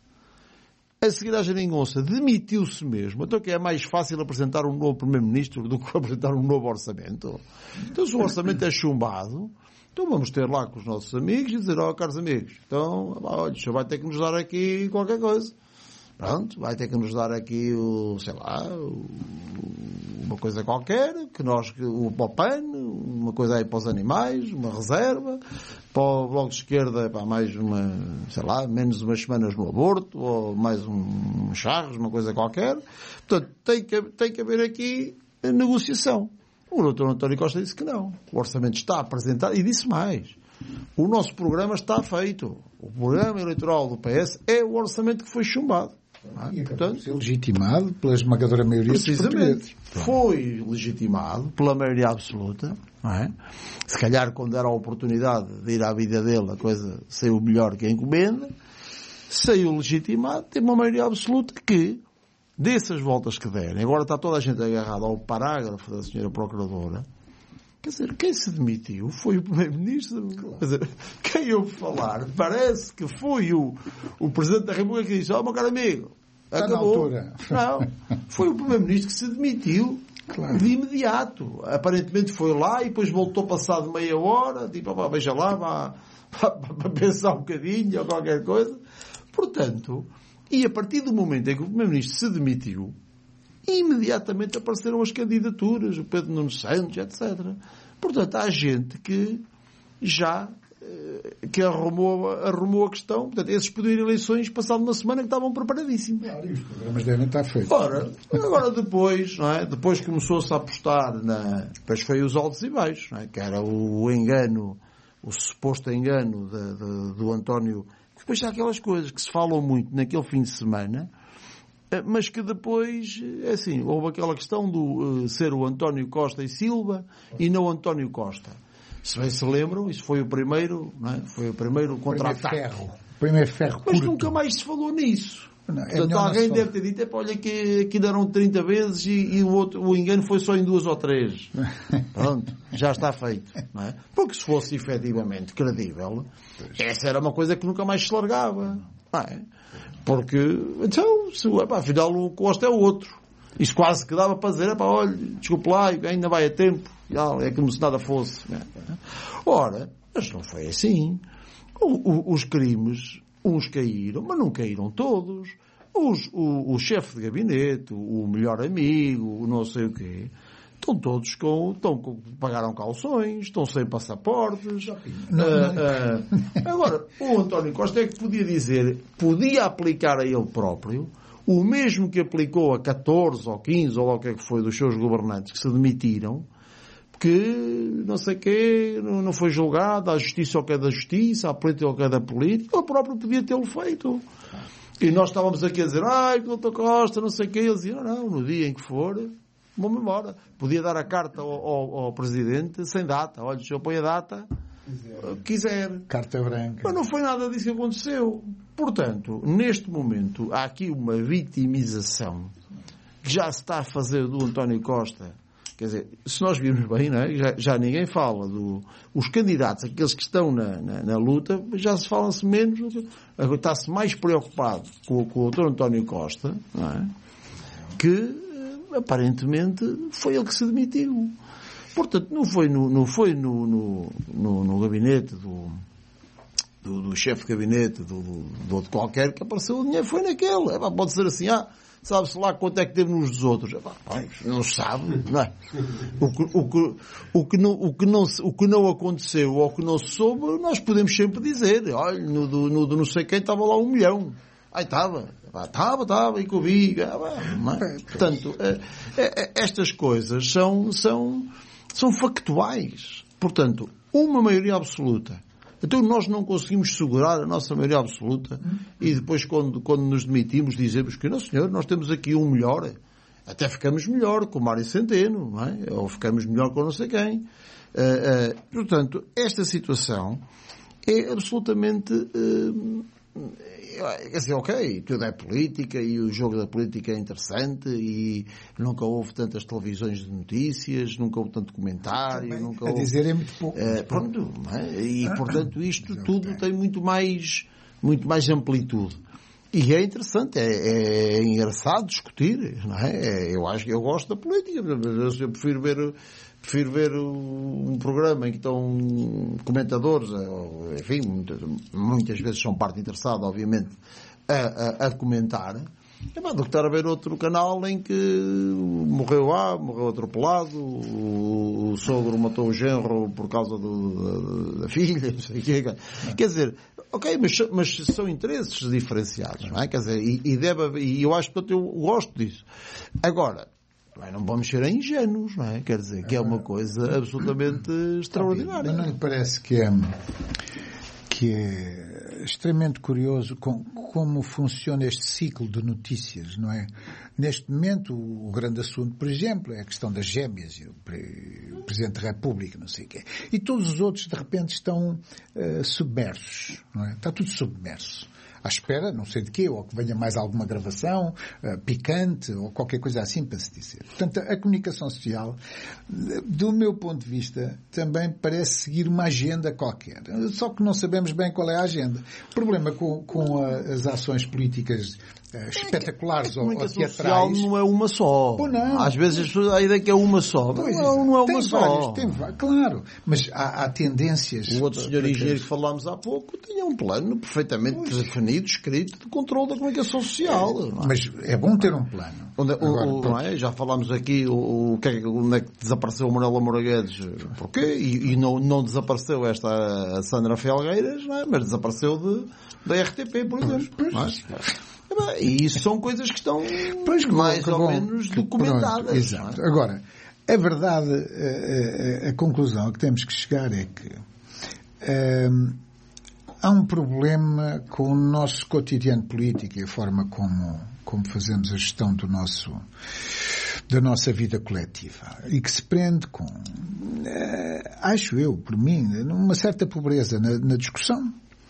A seguir à geringonça, demitiu-se mesmo. Então que é mais fácil apresentar um novo primeiro-ministro do que apresentar um novo orçamento. Então se o orçamento é chumbado, então vamos ter lá com os nossos amigos e dizer, ó, oh, caros amigos, então, olha, o senhor vai ter que nos dar aqui qualquer coisa. Pronto, vai ter que nos dar aqui o, sei lá, o, uma coisa qualquer, que nós, o PAN, uma coisa aí para os animais, uma reserva, para o Bloco de Esquerda, para mais uma, sei lá, menos umas semanas no aborto, ou mais um, um charros, uma coisa qualquer. Portanto, tem que, tem que haver aqui a negociação. O doutor António Costa disse que não. O orçamento está apresentado e disse mais. O nosso programa está feito. O programa eleitoral do P S é o orçamento que foi chumbado. Ah, e portanto, ser legitimado pela esmagadora maioria dos portugueses. Foi legitimado pela maioria absoluta. Não é? Se calhar, quando era a oportunidade de ir à vida dele, a coisa saiu melhor que a encomenda. Saiu legitimado, tem uma maioria absoluta que, dessas voltas que derem, agora está toda a gente agarrada ao parágrafo da senhora Procuradora. Quer dizer, quem se demitiu foi o Primeiro-Ministro. Claro. Quer dizer, quem ouve falar, parece que foi o, o Presidente da República que disse, ó, oh, meu caro amigo, está acabou. Não, foi o Primeiro-Ministro que se demitiu. Claro. De imediato. Aparentemente foi lá e depois voltou passado meia hora, tipo, pá, veja lá, vá, para pensar um bocadinho ou qualquer coisa. Portanto, e a partir do momento em que o Primeiro-Ministro se demitiu, imediatamente apareceram as candidaturas, o Pedro Nuno Santos, etcétera. Portanto, há gente que já que arrumou, arrumou a questão. Portanto, esses podiam ir eleições passado uma semana que estavam preparadíssimos. Claro, e os programas devem estar feitos. Ora, agora depois, não é? Depois começou-se a apostar na... Depois foi os altos e baixos, não é? Que era o engano, o suposto engano de, de, do António. Depois há aquelas coisas que se falam muito naquele fim de semana, mas que depois, é assim, houve aquela questão do uh, ser o António Costa e Silva e não o António Costa. Se bem se lembram, isso foi o primeiro, não é? Foi o primeiro contra-ataque. Primeiro ferro. Primeiro ferro Mas curto. nunca mais se falou nisso. Não, é Portanto, alguém deve ter dito, olha que aqui deram trinta vezes e, e o, outro, o engano foi só em duas ou três. Pronto, já está feito. Não é? Porque se fosse efetivamente credível, essa era uma coisa que nunca mais se largava. Não é? Porque, então, se, epá, afinal o Costa é o outro. Isso quase que dava para dizer, epá, olha, desculpe lá, ainda vai a tempo. É como se nada fosse. Não é? Ora, mas não foi assim. O, o, os crimes, uns caíram, mas não caíram todos. Os, o, o chefe de gabinete, o melhor amigo, o não sei o quê, estão todos com, estão com, pagaram calções, estão sem passaportes. Não, não. Uh, uh, agora, o António Costa é que podia dizer, podia aplicar a ele próprio o mesmo que aplicou a catorze ou quinze ou lá o que é que foi dos seus governantes que se demitiram, que não sei o quê, não foi julgado, a justiça ao que é da justiça, a política ao que é da política. Ele próprio podia tê-lo feito. E nós estávamos aqui a dizer, ai, que o doutor Costa, não sei o quê. Ele dizia, não, não, no dia em que for, vamos embora. Podia dar a carta ao, ao, ao Presidente sem data. Olha, o senhor põe a data, quiser. quiser. Carta branca. Mas não foi nada disso que aconteceu. Portanto, neste momento, há aqui uma vitimização que já se está a fazer do António Costa. Quer dizer, se nós virmos bem, não é? já, já ninguém fala dos do, candidatos, aqueles que estão na, na, na luta, já se fala-se menos, está-se mais preocupado com, com o doutor António Costa, não é? Que aparentemente foi ele que se demitiu. Portanto, não foi no, não foi no, no, no, no gabinete do, do, do chefe de gabinete do, do, do outro qualquer que apareceu o dinheiro, foi naquele. É, pode ser assim, ah, sabe-se lá quanto é que teve nos dos outros. Não se sabe, não é? O que, o, que, o, que não, o, que não, o que não aconteceu ou o que não se soube, nós podemos sempre dizer. Olha, no do, no do não sei quem estava lá um milhão. Ai, estava, estava, estava, e que eu vi. Portanto, estas coisas são, são, são factuais. Portanto, uma maioria absoluta. Então nós não conseguimos segurar a nossa maioria absoluta e depois, quando, quando nos demitimos, dizemos que, não senhor, nós temos aqui um melhor. Até ficamos melhor com o Mário Centeno, não é? Ou ficamos melhor com não sei quem. Uh, uh, portanto, esta situação é absolutamente... Uh, quer dizer, ok, tudo é política e o jogo da política é interessante e nunca houve tantas televisões de notícias, nunca houve tanto comentário, Também, nunca a houve... dizer é muito pouco. Uh, pronto, não é? E, portanto, isto tudo tem muito mais, muito mais amplitude. E é interessante, é, é engraçado discutir, não é? Eu acho que eu gosto da política, eu prefiro ver, prefiro ver um programa em que estão comentadores, enfim, muitas, muitas vezes são parte interessada, obviamente, a, a, a comentar, é mais do que estar a ver outro canal em que morreu A, morreu atropelado, o, o sogro matou o genro por causa do, da, da filha, não sei o quê. Quer dizer, ok, mas, mas são interesses diferenciados, não é? Quer dizer, e, e, deve, e eu acho que eu gosto disso. Agora, não vamos ser ingênuos, não é? Quer dizer, que é uma coisa absolutamente extraordinária. Mas não lhe parece que é, que é extremamente curioso com, como funciona este ciclo de notícias, não é? Neste momento, o, o grande assunto, por exemplo, é a questão das gêmeas, e o, o Presidente da República, não sei o quê. E todos os outros, de repente, estão uh, submersos, não é? Está tudo submerso. À espera, não sei de quê, ou que venha mais alguma gravação, uh, picante, ou qualquer coisa assim para se dizer. Portanto, a comunicação social, do meu ponto de vista, também parece seguir uma agenda qualquer. Só que não sabemos bem qual é a agenda. O problema com, com a, as ações políticas uh, espetaculares ou, ou teatrais... não é uma só. Pô, não. Às vezes as pessoas, a ideia que é uma só. Pois, não, não é uma tem só. Vários, tem, claro, mas há, há tendências... O outro senhor engenheiro que falámos há pouco tinha um plano perfeitamente pois. definido, escrito, de controle da comunicação social. É, mas é bom ter um plano. Onde, Agora, o, o, não é? Já falámos aqui o, o, que é, onde é que desapareceu o Manuel Moura Guedes. Porquê? E, e não, não desapareceu esta a Sandra Felgueiras, não é? Mas desapareceu de, da R T P, por exemplo. Pois, não é? E isso são coisas que estão pois, mais ou bom, menos documentadas. Pronto, exato. É? Agora, a verdade, a, a, a conclusão a que temos que chegar é que hum, há um problema com o nosso cotidiano político e a forma como, como fazemos a gestão do nosso, da nossa vida coletiva e que se prende com, uh, acho eu, por mim, uma certa pobreza na, na discussão.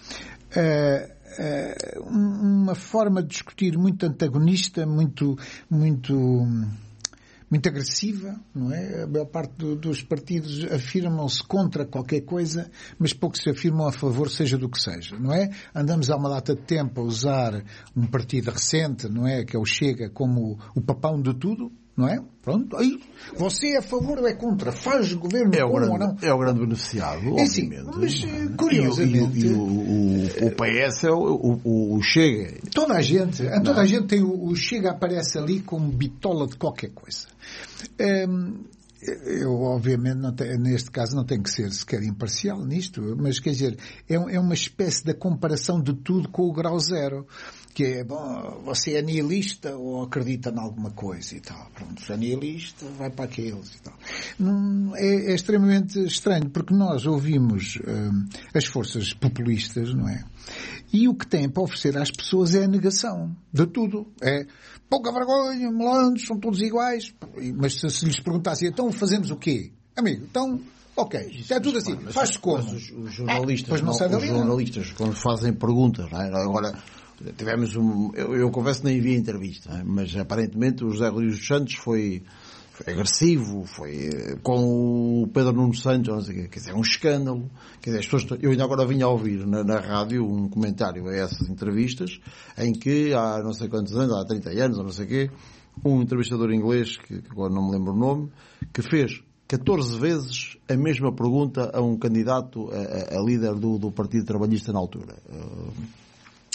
Uh, uh, uma forma de discutir muito antagonista, muito, muito, muito agressiva, não é? A maior parte do, dos partidos afirmam-se contra qualquer coisa, mas pouco se afirmam a favor, seja do que seja, não é? Andamos há uma data de tempo a usar um partido recente, não é? Que é o Chega, como o, o papão de tudo, não é? Pronto, aí, você é a favor ou é contra? Faz governo é o como grande, ou não? É o grande beneficiado, é sim, obviamente. Mas, curiosamente... E, o, e o, o, o P S é o, o, o Chega. Toda a gente, toda a gente tem o, o Chega aparece ali como bitola de qualquer coisa. Hum, eu, obviamente, não tenho, neste caso não tenho que ser sequer imparcial nisto, mas, quer dizer, é, é uma espécie de comparação de tudo com o grau zero. Que é, bom, você é nihilista ou acredita em alguma coisa e tal. Pronto, se é nihilista, vai para aqueles e tal. Não, é, é extremamente estranho, porque nós ouvimos hum, as forças populistas, não é? E o que têm para oferecer às pessoas é a negação de tudo. É pouca vergonha, melandes, são todos iguais. Mas se, se lhes perguntassem, então fazemos o quê? Amigo, então... Ok, é tudo assim. Faz-se como? Os, os jornalistas, ah, não não, os jornalistas quando fazem perguntas, não é? Agora... Tivemos um... Eu, eu confesso que nem vi a entrevista, não é? Mas aparentemente o José Rodrigues dos Santos foi, foi agressivo, foi com o Pedro Nuno Santos, não sei o quê. Quer dizer, é um escândalo. Quer dizer, as pessoas... Eu ainda agora vinha a ouvir na, na rádio um comentário a essas entrevistas em que há não sei quantos anos, há trinta anos ou não sei o quê, um entrevistador inglês, que, que agora não me lembro o nome, que fez catorze vezes a mesma pergunta a um candidato a, a, a líder do, do Partido Trabalhista na altura. Uh,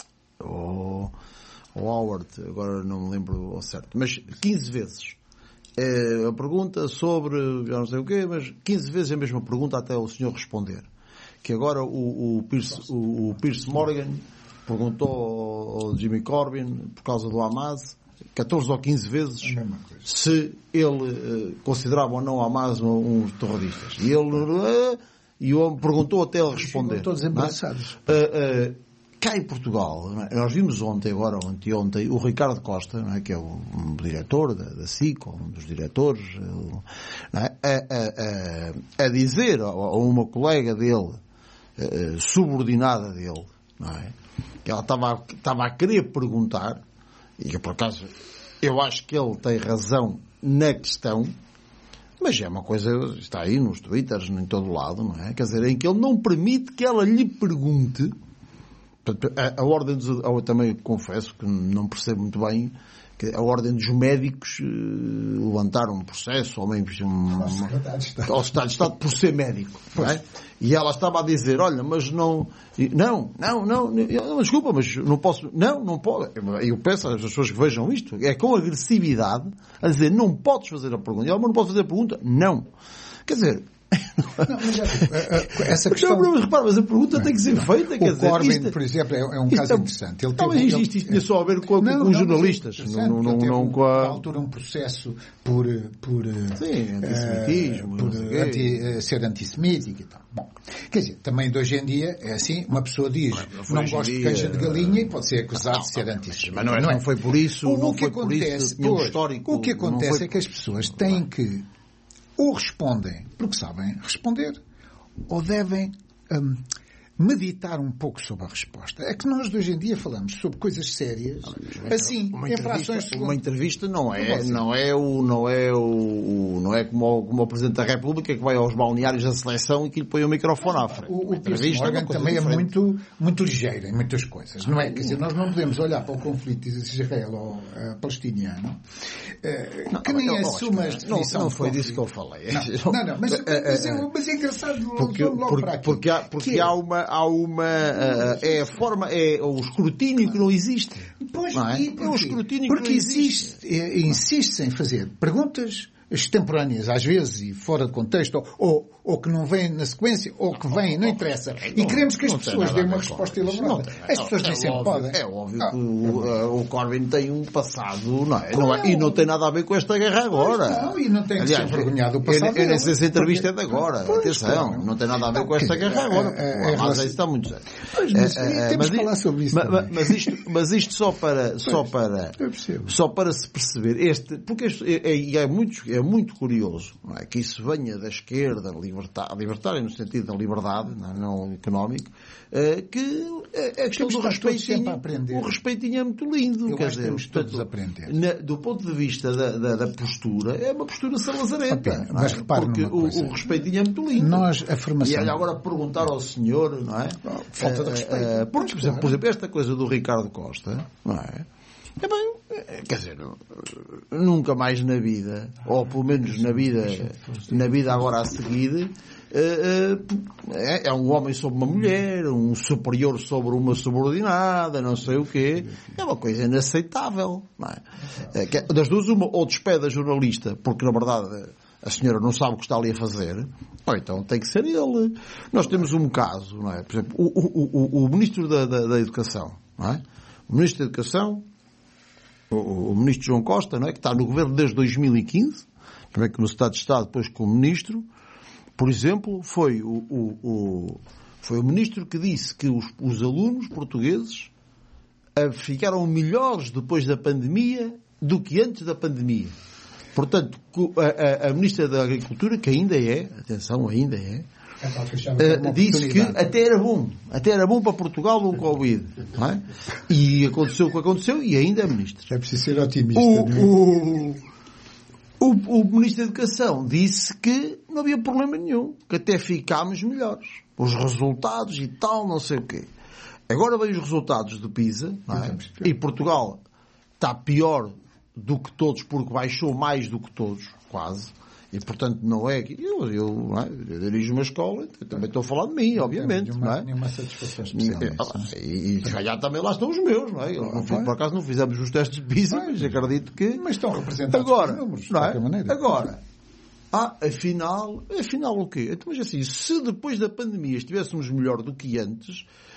ou oh, Howard, agora não me lembro ao certo, mas quinze vezes é a pergunta sobre, já não sei o quê, mas quinze vezes a mesma pergunta até o senhor responder. Que agora o, o, Pierce, o, o Pierce Morgan perguntou ao Jimmy Corbyn, por causa do Hamas, catorze ou quinze vezes, se ele uh, considerava ou não o Hamas um, uns terroristas. E ele... Uh, e o homem perguntou até ele responder. Todos embaraçados. Uh, uh, cá em Portugal, não é? Nós vimos ontem, agora, ontem, ontem, o Ricardo Costa, não é? Que é o um diretor da, da S I C, um dos diretores, não é? a, a, a, a dizer a, a uma colega dele, uh, subordinada dele, não é? Que ela estava, estava a querer perguntar, e que por acaso eu acho que ele tem razão na questão, mas é uma coisa, está aí nos twitters, em todo lado, não é? Quer dizer, em que ele não permite que ela lhe pergunte. A, a ordem dos, eu também confesso que não percebo muito bem que a ordem dos médicos uh, levantaram um processo ao, mesmo, um, ao Secretário de Estado. ao Estado de Estado por ser médico, não é? E ela estava a dizer, olha, mas não, não, não, não, não, desculpa, mas não posso, não, não pode. Eu peço às pessoas que vejam isto, é com agressividade, a dizer, não podes fazer a pergunta. E ela, mas não posso fazer a pergunta? Não. Quer dizer, não, mas já, essa questão... Não, mas repara, mas a pergunta tem que ser feita. O quer dizer, Corbyn, isto, por exemplo, é, é um caso é, interessante. Ele não, teve, mas isto, isto tinha só a ver com, não, com não, os jornalistas. Não, não, não, não com a... Na altura um processo por, por, Sim, antissemitismo, uh, por anti, uh, ser antissemítico e tal. Bom, quer dizer, também de hoje em dia é assim, uma pessoa diz não, não gosto dia, de queijo de galinha e pode ser acusado não, de ser antissemita. Mas não, é, não, é? não foi por isso, o, não o que foi acontece, por isso, pois, histórico, o que acontece foi... é que as pessoas têm que ou respondem porque sabem responder, ou devem um, meditar um pouco sobre a resposta. É que nós de hoje em dia falamos sobre coisas sérias, ah, assim, uma em frações de segundo. Uma entrevista não é, não é o, não é o, o não é como o, como o Presidente da República que vai aos balneários da seleção e que lhe põe o microfone à frente. O, o Piers Morgan também é muito, muito ligeiro em muitas coisas, não é? Quer dizer, nós não podemos olhar para o conflito israelo-palestiniano uh, que nem assuma a definição. Não, não foi disso que eu falei. Não, não, não mas, mas, é, mas é engraçado porque, logo porque, para aqui. Porque há, porque há uma, há uma Uh, é a forma, é o escrutínio que não existe. Pois, não é? E é o escrutínio porque que não existe. existe insiste em fazer perguntas extemporâneas, às vezes, e fora de contexto, ou, ou que não vêm na sequência, ou que vêm, não interessa. E queremos que as pessoas deem uma resposta elaborada. As pessoas nem sempre podem. É óbvio que o Corbyn tem um passado, não é? Não é? E não tem nada a ver com esta guerra agora. Não, e não tem que ser envergonhado o passado. Eu nem sei se a entrevista é de agora. Atenção, não tem nada a ver com esta guerra agora. Mas isso está muito sério. Mas temos que falar sobre isso. Mas isto só para só para só para se perceber este, porque é muito é muito curioso, não é? Que isso venha da esquerda libertar, libertária no sentido da liberdade, não, não económico, uh, que a, a questão do respeitinho, o respeitinho é muito lindo. Eu quer acho dizer, que todos aprender. Na, do ponto de vista da, da, da postura, é uma postura salazarenta. Okay, mas é? repare Porque o, o respeitinho é muito lindo. Nós, a formação... E olha, agora perguntar ao senhor, não é? Falta de respeito. Uh, uh, porque, por exemplo, por exemplo, esta coisa do Ricardo Costa, não é? É bem, quer dizer, nunca mais na vida, ou pelo menos na vida, na vida agora a seguir, é um homem sobre uma mulher, um superior sobre uma subordinada, não sei o quê. É uma coisa inaceitável, não é? Das duas, uma, ou despede a jornalista, porque na verdade a senhora não sabe o que está ali a fazer, ou então tem que ser ele. Nós temos um caso, não é? Por exemplo, o, o, o, o Ministro da, da, da Educação, não é? O Ministro da Educação, o, o Ministro João Costa, não é? Que está no governo desde dois mil e quinze, também que no Estado de Estado, depois como Ministro, por exemplo, foi o, o, o, foi o Ministro que disse que os, os alunos portugueses ficaram melhores depois da pandemia do que antes da pandemia. Portanto, a, a, a Ministra da Agricultura, que ainda é, atenção, ainda é, Uh, disse que até era bom, até era bom para Portugal o Covid, não é? E aconteceu o que aconteceu e ainda é ministro. É preciso ser otimista. O, o, o, o Ministro da Educação disse que não havia problema nenhum, que até ficámos melhores. Os resultados e tal, não sei o quê. Agora vêm os resultados do PISA, não é? E Portugal está pior do que todos, porque baixou mais do que todos, quase. E, portanto, não é que... Eu, eu, não é? eu dirijo uma escola, eu também estou a falar de mim, não obviamente. Não é? Nenhuma satisfação especial. E, e, e se calhar também lá estão os meus, não é? Eu, não, por acaso não fizemos os testes de PISA, mas acredito que... Mas estão representados agora, por números, de não é? qualquer maneira. Agora, ah, afinal, afinal o quê? Então, mas assim, se depois da pandemia estivéssemos melhor do que antes,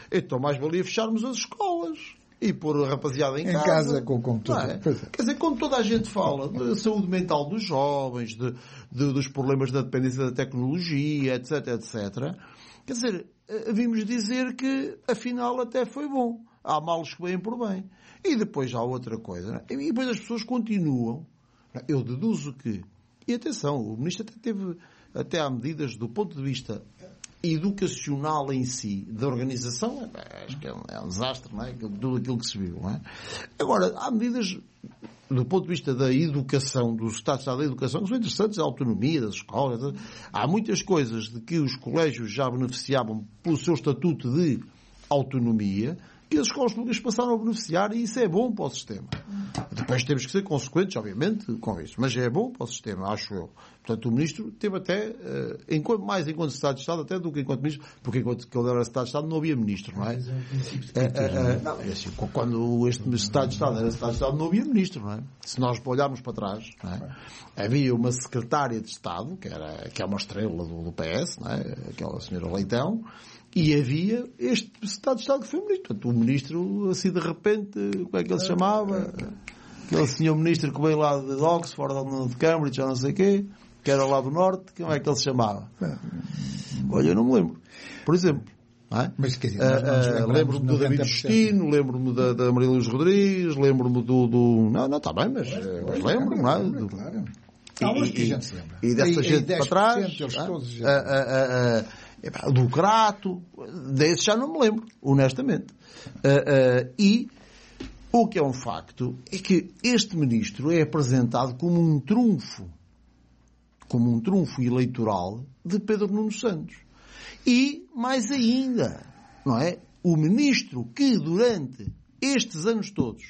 Então mais valia fecharmos as escolas e pôr a rapaziada em, em casa. casa com o computador. É? É. Quer dizer, quando toda a gente fala de saúde mental dos jovens, de, de, dos problemas da dependência da tecnologia, etc, etcétera, quer dizer, vimos dizer que afinal até foi bom. Há males que vêm por bem. E depois há outra coisa. Né? E depois as pessoas continuam. Eu deduzo que... E atenção, o Ministro até teve... Até há medidas do ponto de vista educacional em si, da organização, acho que é um, é um desastre, não é? Tudo aquilo que se viu, não é? Agora, há medidas do ponto de vista da educação, do Estado de Estado da Educação, que são interessantes, a autonomia das escolas. Há muitas coisas de que os colégios já beneficiavam pelo seu estatuto de autonomia, que as escolas públicas passaram a beneficiar, e isso é bom para o sistema. Depois temos que ser consequentes, obviamente, com isso. Mas é bom para o sistema, acho eu. Portanto, o Ministro teve até, enquanto, mais enquanto Estado de Estado, até do que enquanto Ministro, porque enquanto ele era Estado de Estado não havia Ministro, não é? é, é, é não, é assim, quando este Estado de Estado era Estado de Estado não havia Ministro, não é? Se nós olharmos para trás, não é? Havia uma Secretária de Estado, que, era, que é uma estrela do, do P S, não é? Aquela senhora Leitão, e havia este Estado de Estado que foi o Ministro. Portanto, o Ministro, assim de repente, como é que ele se chamava? Aquele senhor Ministro que veio lá de Oxford, de Cambridge, já não sei o quê, que era lá do Norte, como é que ele se chamava? Olha, eu não me lembro. Por exemplo. Não é? Mas, quer dizer, uh, uh, lembro-me do David Justino, lembro-me da, da Maria Luz Rodrigues, lembro-me do, do... Não, não, está bem, mas, é, mas lembro, não é? Do... Claro. E, Há uns que a gente se lembra. E dessa e, gente e para trás, eles todos já... uh, uh, uh, uh, do Crato, desse já não me lembro, honestamente. Uh, uh, e o que é um facto é que este ministro é apresentado como um trunfo, como um trunfo eleitoral de Pedro Nuno Santos. E, mais ainda, não é? O ministro que durante estes anos todos,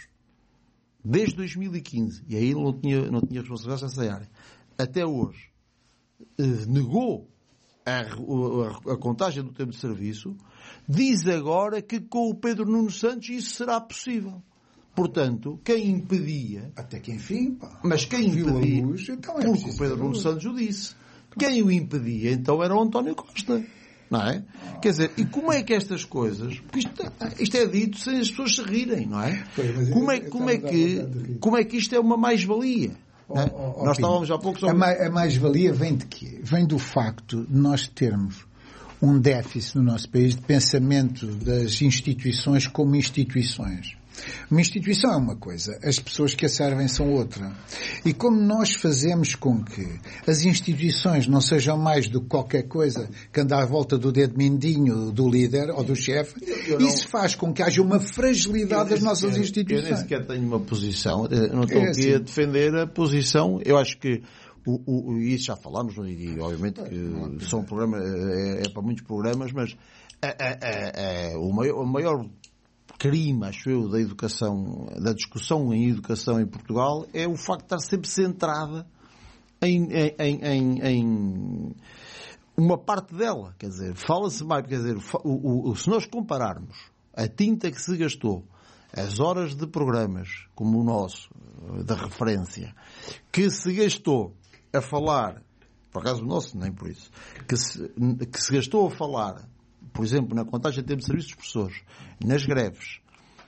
desde dois mil e quinze, e aí ele não tinha, não tinha responsabilidade nessa área, até hoje, eh, negou a, a, a contagem do tempo de serviço, diz agora que com o Pedro Nuno Santos isso será possível. Portanto, quem impedia... Até que enfim, pá. Mas quem impedia... Luz, então é porque o Pedro Nuno Santos o disse. Quem o impedia, então, era o António Costa. Não é? Ah. Quer dizer, e como é que estas coisas... Porque isto, isto é dito sem as pessoas se rirem, não é? Pois, como, é como, é que, como é que isto é uma mais-valia? Oh, oh, oh, nós estávamos há pouco... Sobre... A mais-valia vem de quê? Vem do facto de nós termos um déficit no nosso país de pensamento das instituições como instituições. Uma instituição é uma coisa, as pessoas que a servem são outra. E como nós fazemos com que as instituições não sejam mais do que qualquer coisa que anda à volta do dedo mindinho do líder ou do chefe, não... isso faz com que haja uma fragilidade das nossas sequer, instituições. Eu nem sequer tenho uma posição, eu não estou é aqui assim. a defender a posição, eu acho que o, o, isso já falámos, e obviamente que são programas, é, é para muitos programas, mas é, é, é, é, o maior, o maior crime, acho eu, da educação, da discussão em educação em Portugal é o facto de estar sempre centrada em, em, em, em uma parte dela. Quer dizer, fala-se mais, quer dizer, o, o, se nós compararmos a tinta que se gastou, as horas de programas, como o nosso, da referência, que se gastou a falar, por acaso o nosso, nem por isso, que se, que se gastou a falar, por exemplo, na contagem de tempo de serviço dos professores, nas greves,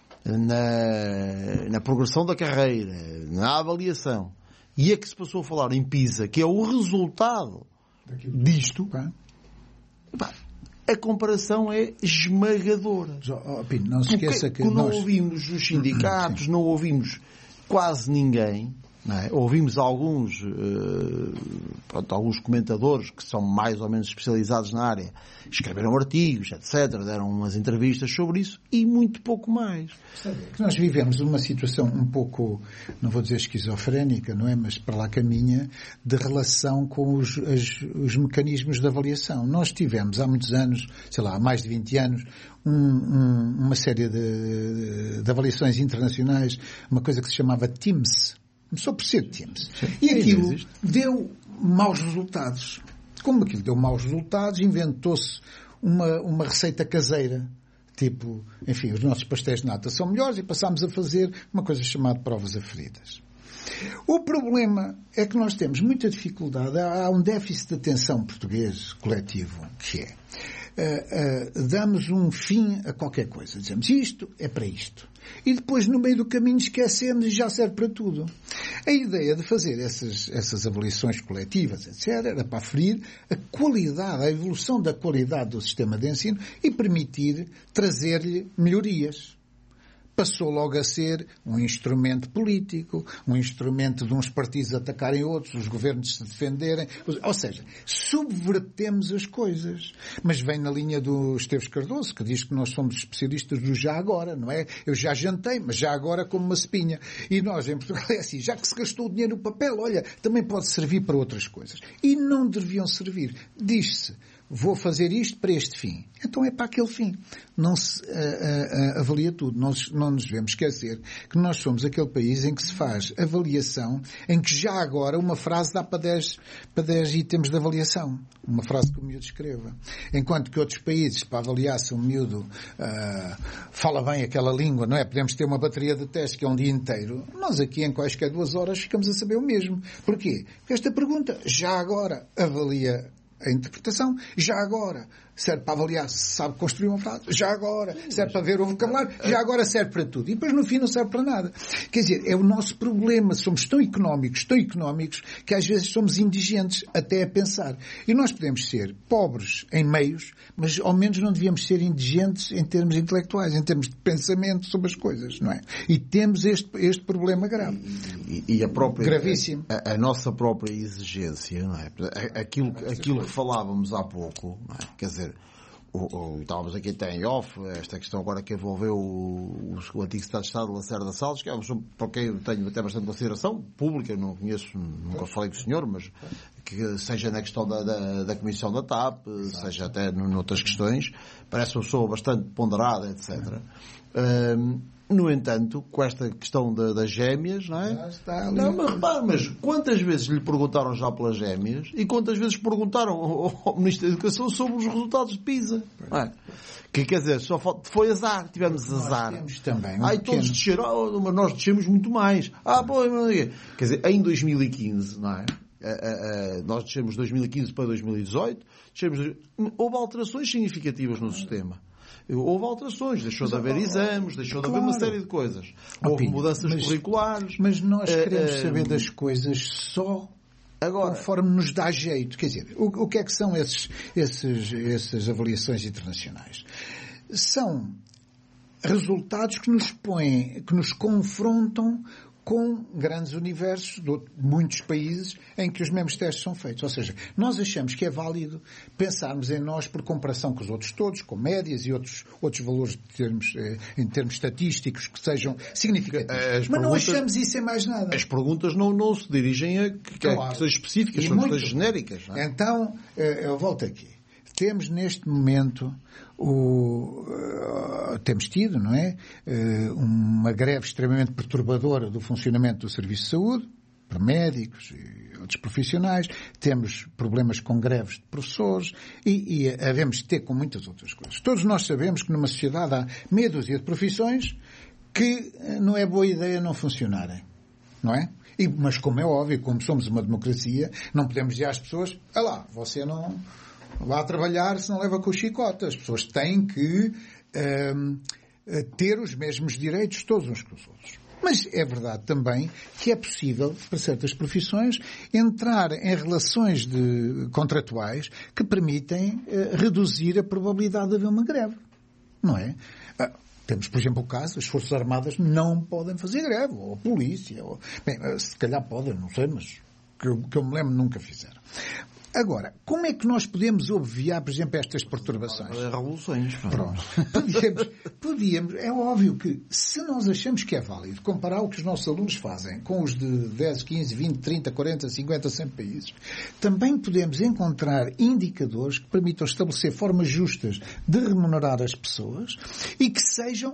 na, na progressão da carreira, na avaliação, e é que se passou a falar em PISA, que é o resultado disto, epá, a comparação é esmagadora. Oh, Pino, não se esqueça que não nós... ouvimos os sindicatos, não ouvimos quase ninguém. Não é? Ouvimos alguns, uh, pronto, alguns comentadores que são mais ou menos especializados na área, escreveram artigos, etcétera, deram umas entrevistas sobre isso e muito pouco mais. Nós vivemos uma situação um pouco, não vou dizer esquizofrénica, não é? Mas para lá caminha, de relação com os, as, os mecanismos de avaliação. Nós tivemos há muitos anos, sei lá, há mais de vinte anos, um, um, uma série de, de avaliações internacionais, uma coisa que se chamava TIMSS. Começou por ser Teams. E aquilo deu maus resultados. Como aquilo deu maus resultados, inventou-se uma, uma receita caseira. Tipo, enfim, os nossos pastéis de nata são melhores e passámos a fazer uma coisa chamada provas aferidas. O problema é que nós temos muita dificuldade. Há um déficit de atenção português coletivo, que é uh, uh, damos um fim a qualquer coisa. Dizemos isto é para isto. E depois, no meio do caminho, esquecemos e já serve para tudo. A ideia de fazer essas, essas avaliações coletivas, etcétera, era para aferir a qualidade, a evolução da qualidade do sistema de ensino e permitir trazer-lhe melhorias. Passou logo a ser um instrumento político, um instrumento de uns partidos atacarem outros, os governos se defenderem. Ou seja, subvertemos as coisas. Mas vem na linha do Esteves Cardoso, que diz que nós somos especialistas do já agora, não é? Eu já jantei, mas já agora como uma espinha. E nós, em Portugal, é assim, já que se gastou o dinheiro no papel, olha, também pode servir para outras coisas. E não deviam servir. Diz-se, vou fazer isto para este fim. Então é para aquele fim. Não se uh, uh, avalia tudo. Não, não nos devemos esquecer que nós somos aquele país em que se faz avaliação, em que já agora uma frase dá para dez, para dez itens de avaliação. Uma frase que o miúdo escreva. Enquanto que outros países, para avaliar se o miúdo uh, fala bem aquela língua, não é? Podemos ter uma bateria de testes que é um dia inteiro. Nós aqui, em quaisquer duas horas, ficamos a saber o mesmo. Porquê? Porque esta pergunta, já agora, avalia a interpretação, já agora serve para avaliar se sabe construir uma frase, já agora serve para ver o vocabulário, já agora serve para tudo. E depois no fim não serve para nada. Quer dizer, é o nosso problema. Somos tão económicos, tão económicos, que às vezes somos indigentes até a pensar. E nós podemos ser pobres em meios, mas ao menos não devíamos ser indigentes em termos intelectuais, em termos de pensamento sobre as coisas, não é? E temos este, este problema grave. E, e a própria... Gravíssimo. A, a nossa própria exigência, não é? Aquilo, aquilo que falávamos há pouco, não é? Quer dizer, O, o, estávamos aqui até em off, esta questão agora que envolveu o, o, o antigo Estado de Estado de Lacerda Salles, que é uma pessoa por quem eu tenho até bastante consideração, pública, não conheço, nunca falei com o senhor, mas que seja na questão da, da, da Comissão da T A P, exato, seja até noutras questões, parece uma pessoa bastante ponderada, etcétera. Um, No entanto, com esta questão da, das gêmeas, não é? Já está ali. Não, mas repare, mas quantas vezes lhe perguntaram já pelas gêmeas e quantas vezes perguntaram ao, ao Ministro da Educação sobre os resultados de PISA? Não é? Que quer dizer, só foi azar, tivemos azar. Nós temos também um Ai, todos desceram, oh, mas nós descemos muito mais. Ah, pô, quer dizer, em dois mil e quinze, não é? Uh, uh, uh, nós descemos de dois mil e quinze para dois mil e dezoito, descemos, houve alterações significativas no sistema. Houve alterações, deixou de haver exames, deixou claro, de haver uma série de coisas. Houve Opinho, mudanças mas, curriculares. Mas nós queremos uh, saber das coisas só agora, conforme nos dá jeito. Quer dizer, o, o que é que são esses, esses, essas avaliações internacionais? São resultados que nos põem, que nos confrontam com grandes universos de muitos países em que os mesmos testes são feitos. Ou seja, nós achamos que é válido pensarmos em nós por comparação com os outros todos, com médias e outros, outros valores de termos, eh, em termos estatísticos que sejam significativos. As Mas não achamos isso em mais nada. As perguntas não, não se dirigem a claro. questões específicas, e são muito, questões genéricas. Não é? Então, eh, eu volto aqui. Temos neste momento o, uh, temos tido, não é? Uh, uma greve extremamente perturbadora do funcionamento do Serviço de Saúde, para médicos e outros profissionais. Temos problemas com greves de professores e, e havemos de ter com muitas outras coisas. Todos nós sabemos que numa sociedade há meia dúzia de profissões que não é boa ideia não funcionarem, não é? E, mas como é óbvio, como somos uma democracia, não podemos dizer às pessoas, ah lá, você não... vá trabalhar se não leva com o chicote. As pessoas têm que um, ter os mesmos direitos todos uns com os outros. Mas é verdade também que é possível, para certas profissões, entrar em relações de, contratuais que permitem uh, reduzir a probabilidade de haver uma greve. Não é? Uh, temos, por exemplo, o caso, as Forças Armadas não podem fazer greve, ou a polícia. Ou, bem, uh, se calhar podem, não sei, mas que eu, que eu me lembro nunca fizeram. Agora, como é que nós podemos obviar, por exemplo, estas perturbações? Revoluções. Pronto. Podíamos, podíamos, é óbvio que se nós achamos que é válido comparar o que os nossos alunos fazem com os de dez, quinze, vinte, trinta, quarenta, cinquenta, cem países, também podemos encontrar indicadores que permitam estabelecer formas justas de remunerar as pessoas e que sejam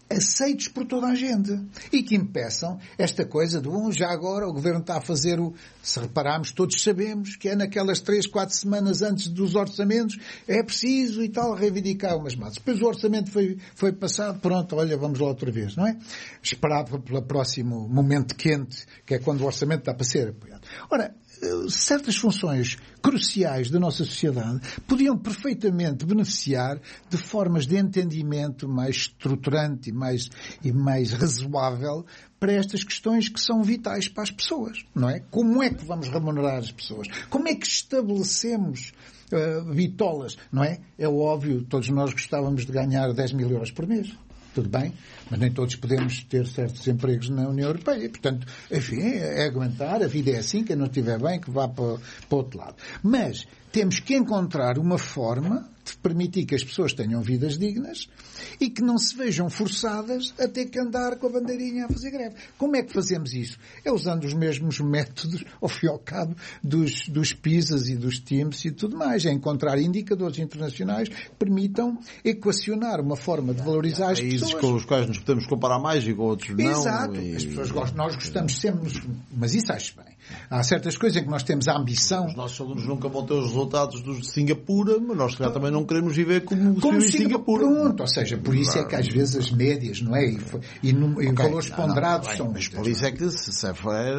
aceitos por toda a gente e que impeçam esta coisa de, bom, já agora o Governo está a fazer o... Se repararmos, todos sabemos que é naquelas três, quatro semanas antes dos orçamentos, é preciso e tal reivindicar umas massas. Depois o orçamento foi, foi passado, pronto, olha, vamos lá outra vez, não é? Esperar pelo próximo momento quente, que é quando o orçamento está para ser apoiado. Ora, certas funções cruciais da nossa sociedade podiam perfeitamente beneficiar de formas de entendimento mais estruturante e mais, e mais razoável para estas questões que são vitais para as pessoas, não é? Como é que vamos remunerar as pessoas? Como é que estabelecemos uh, bitolas, não é? É óbvio, todos nós gostávamos de ganhar dez mil euros por mês. Tudo bem, mas nem todos podemos ter certos empregos na União Europeia. Portanto, enfim, é aguentar, a vida é assim, quem não estiver bem, que vá para, para o outro lado. Mas temos que encontrar uma forma de permitir que as pessoas tenham vidas dignas e que não se vejam forçadas a ter que andar com a bandeirinha a fazer greve. Como é que fazemos isso? É usando os mesmos métodos, ao fim e ao cabo, dos, dos PISAs e dos TIMSS e tudo mais. É encontrar indicadores internacionais que permitam equacionar uma forma de valorizar as países pessoas. Com os quais nos podemos comparar mais e com outros não. Exato. E... As pessoas gostam, nós gostamos sempre, mas isso acho bem. Há certas coisas em que nós temos a ambição. Os nossos alunos nunca vão ter os resultados dos de Singapura, mas nós já também não queremos viver como, como se vive em Singapura. Pronto, ou seja, por isso é que às vezes as médias, não é? E, e, no, okay, e valores não, ponderados não, não, são... Mas por isso é que se, se,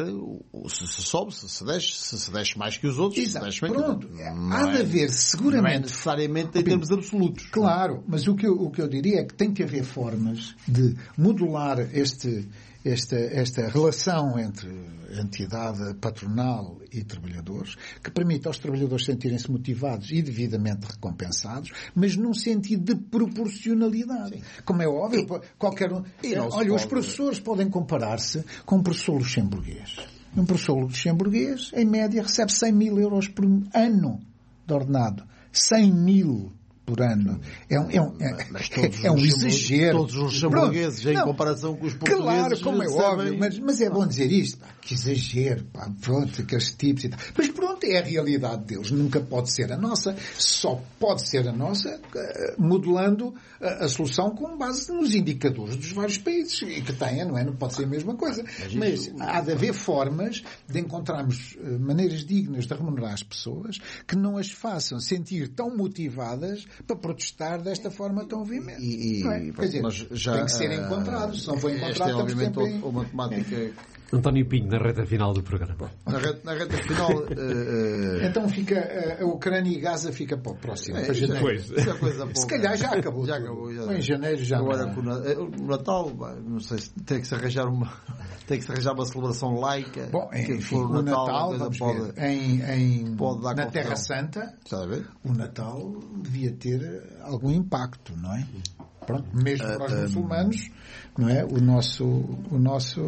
se, se sobe, se se desce, se se desce mais que os outros, exato, se desce pronto. Não há é, de haver seguramente... Não é necessariamente em termos absolutos. Claro, mas o que, eu, o que eu diria é que tem que haver formas de modular este... Esta, esta relação entre entidade patronal e trabalhadores, que permite aos trabalhadores sentirem-se motivados e devidamente recompensados, mas num sentido de proporcionalidade. Sim. Como é óbvio, e, qualquer um... E olha, pode... os professores podem comparar-se com um professor luxemburguês. Um professor luxemburguês, em média, recebe cem mil euros por ano de ordenado. cem mil por ano. É um, é um, é, é um exagero. Todos os luxemburgueses, em comparação com os portugueses... Claro, como é recebem... óbvio, mas, mas é bom dizer isto. Pá, que exagero, pá, pronto, aqueles tipos e tal. Mas pronto, é a realidade deles. Nunca pode ser a nossa. Só pode ser a nossa uh, modelando a, a solução com base nos indicadores dos vários países. E que tenha, não é? Não pode ser a mesma coisa. Mas, mas há de haver formas de encontrarmos uh, maneiras dignas de remunerar as pessoas que não as façam sentir tão motivadas para protestar desta forma tão veemente. E, e, não é? Quer dizer, já, tem que ser encontrado. Se não for encontrado, esta é obviamente em... uma temática... É. António Pinho, na reta final do programa. Na reta, na reta final... uh, então fica... Uh, a Ucrânia e Gaza fica para o próximo. É, para janeiro. Já, coisa se calhar já acabou. Já acabou. Já, em janeiro já agora com o Natal, não sei se tem que se arranjar uma... Tem que se arranjar uma celebração laica. Bom, que enfim, for o Natal, Natal vamos pode, ver, em, em, pode dar na confusão. Terra Santa, sabe? O Natal devia ter algum impacto, não é? Pronto, mesmo para os uh, muçulmanos, não é? O nosso, o nosso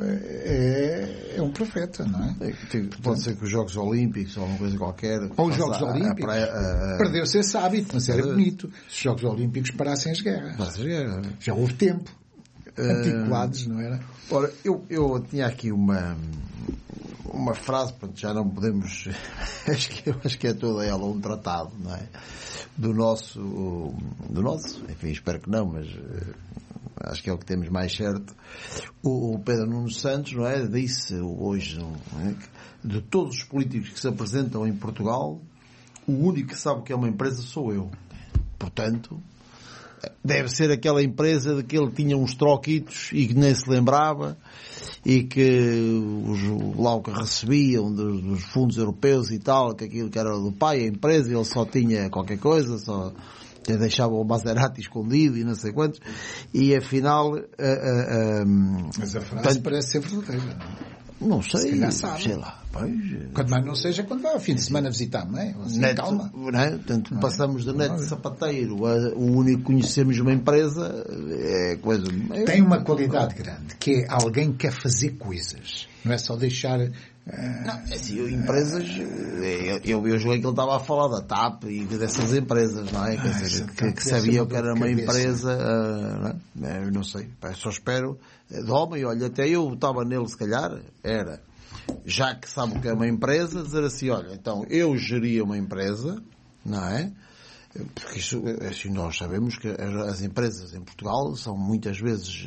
é, é um profeta, não é? é tem, pode Portanto, ser que os Jogos Olímpicos ou alguma coisa qualquer... Ou os Jogos a, Olímpicos. A, a, a, Perdeu-se esse hábito, mas era bonito. Se os Jogos Olímpicos parassem as guerras. Parassem as guerras. Já houve tempo. Antiquados, uh, não era? Ora, eu, eu tinha aqui uma... uma frase, já não podemos, acho que, acho que é toda ela um tratado, não é? Do nosso, do nosso, enfim, espero que não, mas uh, acho que é o que temos mais certo. O, o Pedro Nuno Santos, não é? Disse hoje, não é? De todos os políticos que se apresentam em Portugal, o único que sabe o que é uma empresa sou eu. Portanto, deve ser aquela empresa de que ele tinha uns troquitos e que nem se lembrava e que os, lá o que recebiam dos, dos fundos europeus e tal, que aquilo que era do pai, a empresa, ele só tinha qualquer coisa, só deixava o Maserati escondido e não sei quantos, e afinal... Uh, uh, um, Mas a frase tanto, parece ser verdadeira. Não sei, se sei lá. Pois, quando mais não seja, quando vai ao fim de semana visitar, não é? Assim, neto, calma. Não é? Portanto, não passamos é? de neto sapateiro a o único que conhecemos uma empresa, é coisa... É... Tem uma qualidade grande, que é alguém que quer fazer coisas. Não é só deixar... Uh, não, é assim, empresas... Eu, eu, eu julguei que ele estava a falar da T A P e dessas empresas, não é? Quer ah, dizer, que, que sabia que era uma empresa... Uh, não, é? Eu não sei. Só espero... De homem, olha, até eu estava nele, se calhar, era... Já que sabe o que é uma empresa, dizer assim, olha, então eu geria uma empresa, não é? Porque isso, assim, nós sabemos que as empresas em Portugal são muitas vezes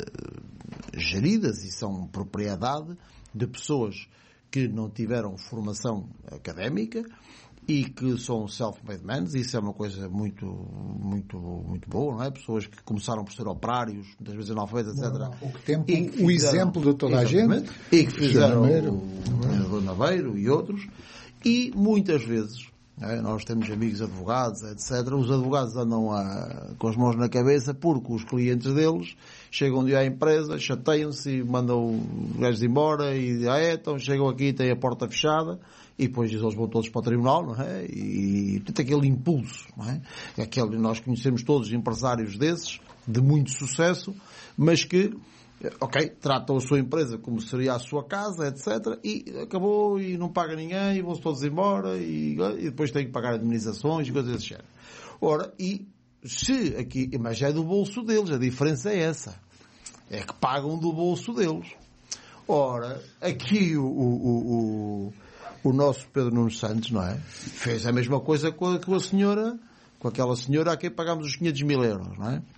geridas e são propriedade de pessoas que não tiveram formação académica e que são self-made men. Isso é uma coisa muito, muito, muito boa, não é? Pessoas que começaram por ser operários, muitas vezes analfabetas, etcétera. Há pouco tempo, e o fizeram, exemplo de toda a gente. E que fizeram o Naveiro e outros. E muitas vezes, é? Nós temos amigos advogados, etcétera. Os advogados andam a, com as mãos na cabeça porque os clientes deles chegam um dia à empresa, chateiam-se e mandam os gajos embora e ah, é, então chegam aqui e têm a porta fechada e depois eles vão todos para o tribunal, não é? E tem aquele impulso, não é? Aquele, nós conhecemos todos empresários desses, de muito sucesso, mas que, ok, tratam a sua empresa como seria a sua casa, etcétera. E acabou e não paga ninguém e vão-se todos embora e, e depois têm que pagar indemnizações e coisas desse género. Ora, e se aqui, mas é do bolso deles, a diferença é essa. É que pagam do bolso deles. Ora, aqui o, o, o, o nosso Pedro Nuno Santos, não é? Fez a mesma coisa com a, com a senhora, com aquela senhora a quem pagámos os quinhentos mil euros, não é?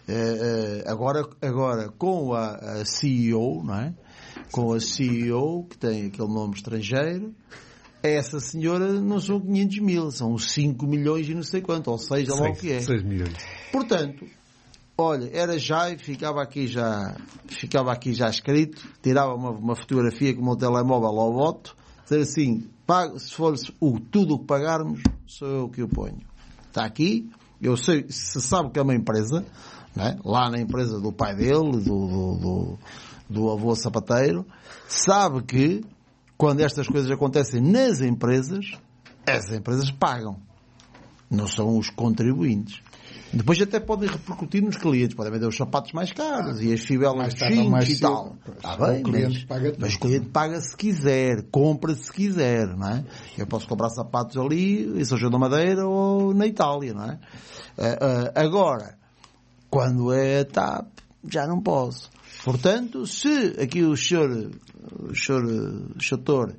Uh, agora, agora com a, a C E O, não é? Com a C E O, que tem aquele nome estrangeiro, essa senhora não são quinhentos mil, são cinco milhões e não sei quanto, ou seja, lá o que é. seis milhões. Portanto, olha, era já e ficava aqui já, ficava aqui já escrito, tirava uma, uma fotografia com o meu telemóvel ao voto, dizer assim, pago, se for o, tudo o que pagarmos, sou eu que o ponho. Está aqui, eu sei, se sabe que é uma empresa, não é? Lá na empresa do pai dele, do, do, do, do avô sapateiro, sabe que quando estas coisas acontecem nas empresas, as empresas pagam. Não são os contribuintes. Depois até podem repercutir nos clientes. Podem vender os sapatos mais caros e as fivelas de cinco e tal. Está bem, o cliente mas, paga mas o cliente paga se quiser. Compra se quiser, não é? Eu posso comprar sapatos ali em São João da Madeira ou na Itália, não é? Uh, uh, agora, quando é a T A P, já não posso. Portanto, se aqui o senhor, o senhor, o senhor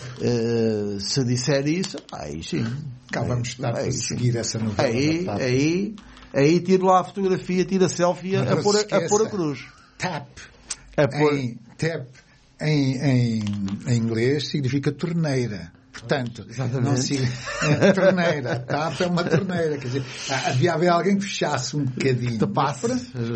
uh, se disser isso, aí sim. Cá vamos estar a seguir essa novela. Aí, aí, aí tiro lá a fotografia, tiro a selfie a pôr a, a, pôr a cruz. T A P. A pôr... em, T A P em, em, em inglês significa torneira. Portanto, não se... é, torneira. T A P é uma torneira. Quer dizer, havia haver alguém que fechasse um bocadinho. Te passa.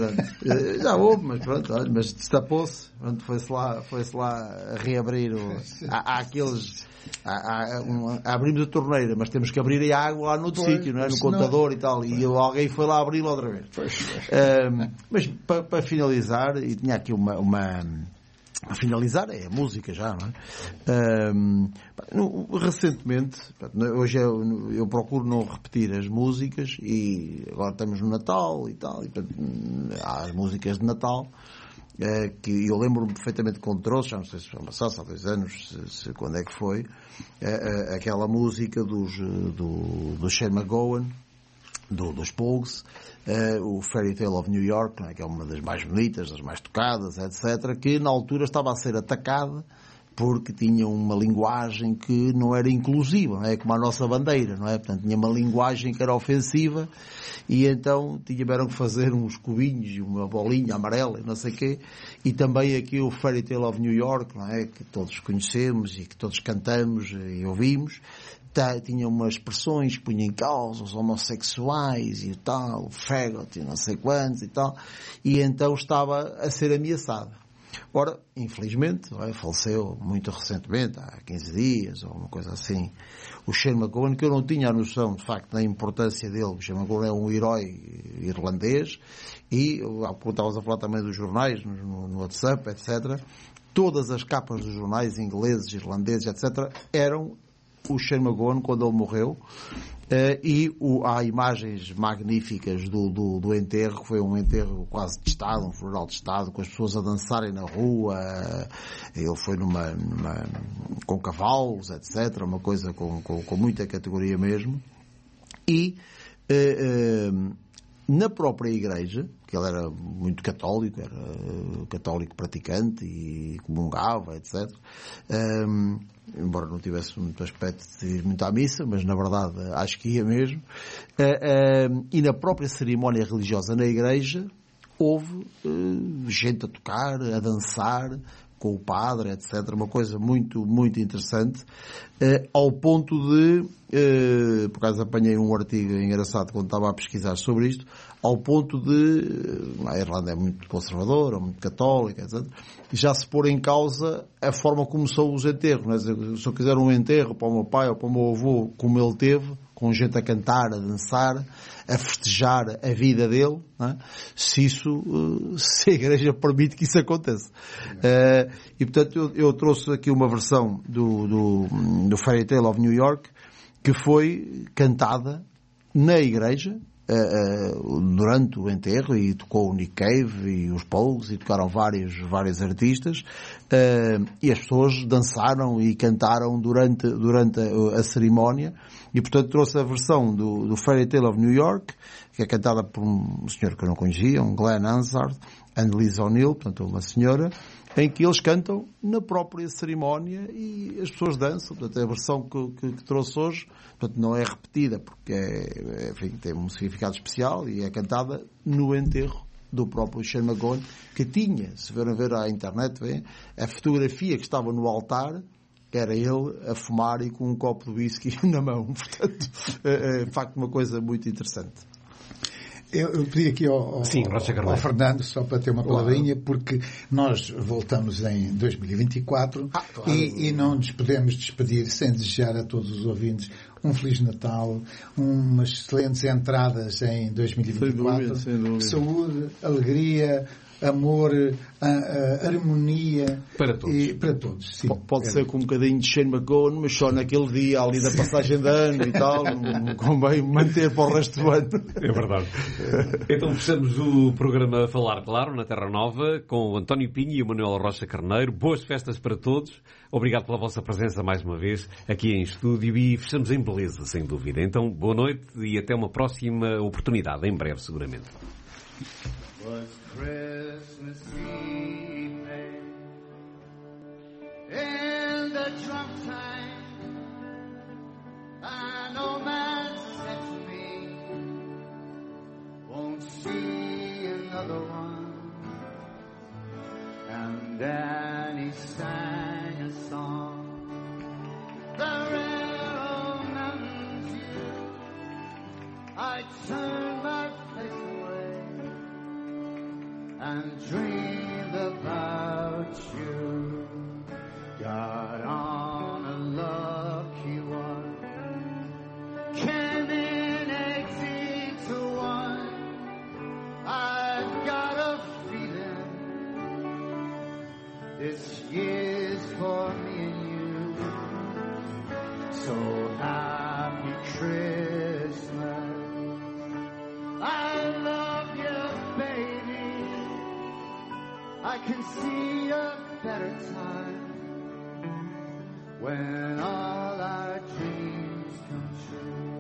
Já houve, mas pronto, olha, mas destapou-se. Foi-se lá, foi-se lá a reabrir. O... Há, há aqueles. Há, há, um, abrimos a torneira, mas temos que abrir a água lá no outro sítio, não é? No contador não... e tal. E alguém foi lá abri-lo outra vez. Pois, um, mas para, para finalizar, e tinha aqui uma. uma a finalizar é a música já, não é? Um, recentemente, hoje eu, eu procuro não repetir as músicas e agora estamos no Natal e tal, e, portanto, há as músicas de Natal uh, que eu lembro-me perfeitamente quando trouxe, já não sei se foi passado, há dois anos, se, se, quando é que foi, uh, uh, aquela música dos, do, do Shane MacGowan, do, dos Pogues, uh, o Fairy Tale of New York, não é? Que é uma das mais bonitas, das mais tocadas, etcétera, que na altura estava a ser atacada porque tinha uma linguagem que não era inclusiva, não é? Como a nossa bandeira, não é? Portanto, tinha uma linguagem que era ofensiva e então tiveram que fazer uns cubinhos, uma bolinha amarela e não sei o quê, e também aqui o Fairy Tale of New York, não é? Que todos conhecemos e que todos cantamos e ouvimos, tinha umas expressões que punha em causa os homossexuais e tal, o faggot e não sei quantos e tal, e então estava a ser ameaçada. Ora, infelizmente, não é? Faleceu muito recentemente, há quinze dias ou uma coisa assim, o Shane MacGowan, que eu não tinha a noção de facto da importância dele. O Shane MacGowan é um herói irlandês e, há pouco estavas a falar também dos jornais no, no WhatsApp, etcétera, todas as capas dos jornais ingleses, irlandeses, etcétera, eram o Shane MacGowan quando ele morreu, uh, e o, há imagens magníficas do, do, do enterro, que foi um enterro quase de Estado, um funeral de Estado, com as pessoas a dançarem na rua, uh, ele foi numa, numa, com cavalos, etcétera, uma coisa com, com, com muita categoria mesmo, e uh, uh, na própria igreja, que ele era muito católico, era católico praticante e comungava, etcétera, um, embora não tivesse muito aspecto de ir muito à missa, mas na verdade acho que ia mesmo. Uh, uh, e na própria cerimónia religiosa na igreja houve uh, gente a tocar, a dançar com o padre, etcétera. Uma coisa muito, muito interessante, uh, ao ponto de, uh, por acaso apanhei um artigo engraçado quando estava a pesquisar sobre isto, ao ponto de, uh, a Irlanda é muito conservadora, muito católica, etcétera, já se pôr em causa a forma como são os enterros. Não é? Se eu quiser um enterro para o meu pai ou para o meu avô, como ele teve, com gente a cantar, a dançar, a festejar a vida dele, não é? Se isso, se a Igreja permite que isso aconteça. Uh, e portanto eu, eu trouxe aqui uma versão do, do, do Fairy Tale of New York, que foi cantada na Igreja, uh, uh, durante o enterro, e tocou o Nick Cave e os Pogues, e tocaram vários, vários artistas, uh, e as pessoas dançaram e cantaram durante, durante a, a cerimónia. E, portanto, trouxe a versão do, do Fairy Tale of New York, que é cantada por um senhor que eu não conhecia, um Glenn Hansard, and Liz O'Neill, portanto, uma senhora, em que eles cantam na própria cerimónia e as pessoas dançam. Portanto, é a versão que, que, que trouxe hoje, portanto, não é repetida, porque é, enfim, tem um significado especial e é cantada no enterro do próprio Shane MacGowan, que tinha, se verem ver à internet, vê, a fotografia que estava no altar, era ele a fumar e com um copo de whisky na mão. Portanto, é, é de facto uma coisa muito interessante. Eu, eu pedi aqui ao, ao, Sim, ao, ao Fernando, só para ter uma palavrinha, porque nós voltamos em dois mil e vinte e quatro, ah, claro. e, e não nos podemos despedir sem desejar a todos os ouvintes um Feliz Natal, umas excelentes entradas em dois mil e vinte e quatro, sem dúvida, sem dúvida. Saúde, alegria, amor, a, a harmonia para todos. E, para todos, sim. Pode é ser com um bocadinho de Shane MacGowan, mas só naquele dia ali da passagem de ano e tal, não convém manter para o resto do ano. É verdade. Então fechamos o programa Falar Claro na Terra Nova com o António Pinho e o Manuel Rocha Carneiro. Boas festas para todos. Obrigado pela vossa presença mais uma vez aqui em estúdio e fechamos em beleza, sem dúvida. Então, boa noite e até uma próxima oportunidade, em breve, seguramente. Was Christmas Eve in the drunk time, and no man said to me, won't see another one. And then he sang a song, the rare old mountain dew. I turned my face away and dreamed about you. Got on a lucky one, came in eighteen to one. I've got a feeling this year's for me and you. So happy Christmas, I love you, baby. I can see a better time when all our dreams come true.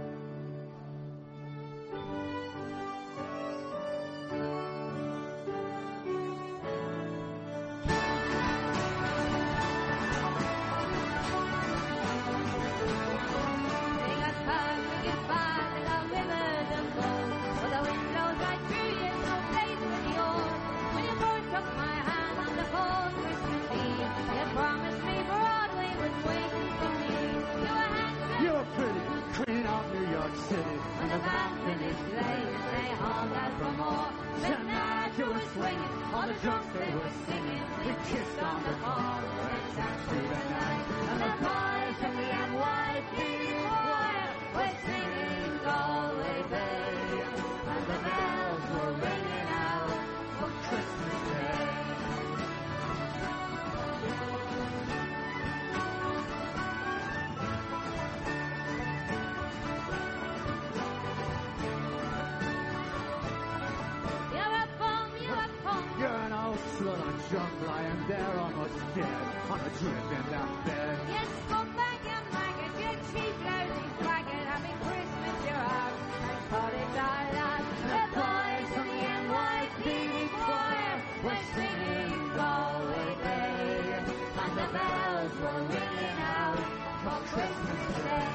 Sing us home, sing it fine, and our rivers and flows. For the wind blows right through you, no place but yours. When you first took my hand on the cold Christmas Eve, you promised me Broadway was waiting for me. You were handsome, You were pretty, queen of New York City. when the band finished playing, they hauled out for more. Tonight you were swinging, all the drunks they were singing. We kissed on the corner and danced through the night. And the boys from the N Y P D choir were singing Galway Bay. And the bells were ringing out for Christmas Day. You're a bum, you're a bum. You're an old slut on junk lying there almost dead on a dripping down bed. You scumbag, you maggot, you cheap, lousy faggot. Happy Christmas, you're out. And party died out. The boys from the N Y P D choir were singing Galway Bay. And the bells were ringing out for Christmas Day.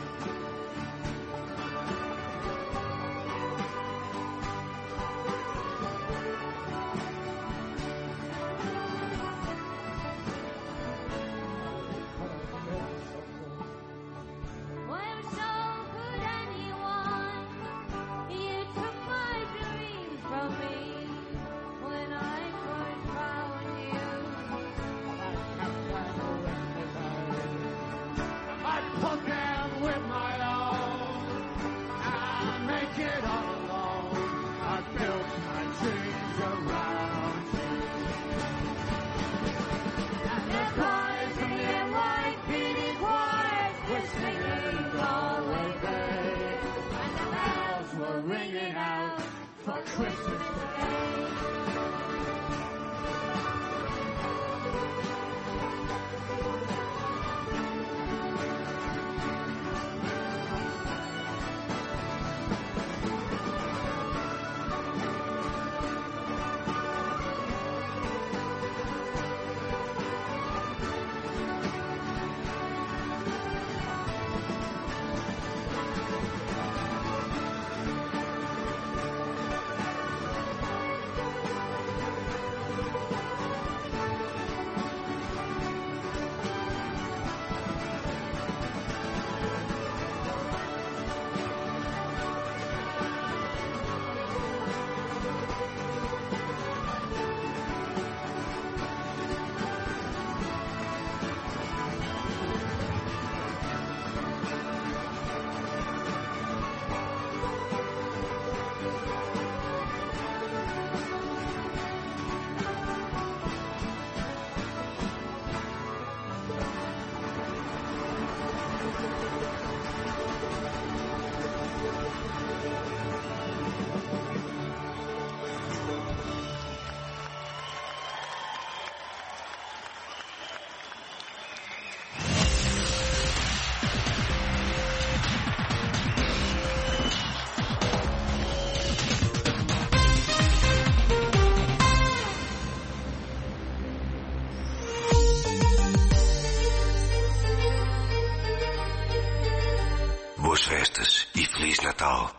Well, so could anyone. You took my dreams from me when I first found you. I put them with my own. I make it all alone. I built my dreams around you. And the boys in their white beady choirs were singing Galway Bay. And the bells were ringing out for Christmas Day. Boas festas e Feliz Natal.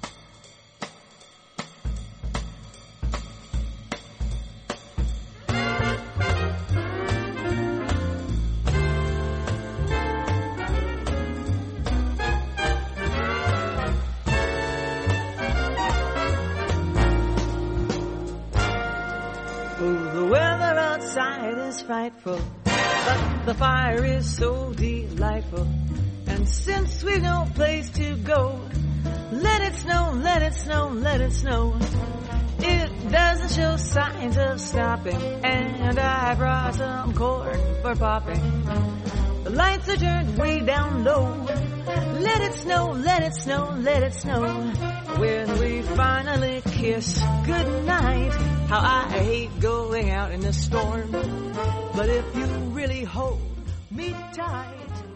Oh, the weather outside is frightful, but the fire is so delightful. And since we've no place to go, let it snow, let it snow, let it snow. It doesn't show signs of stopping, and I brought some corn for popping. The lights are turned way down low. Let it snow, let it snow, let it snow. When we finally kiss goodnight, how I hate going out in the storm. But if you really hold me tight,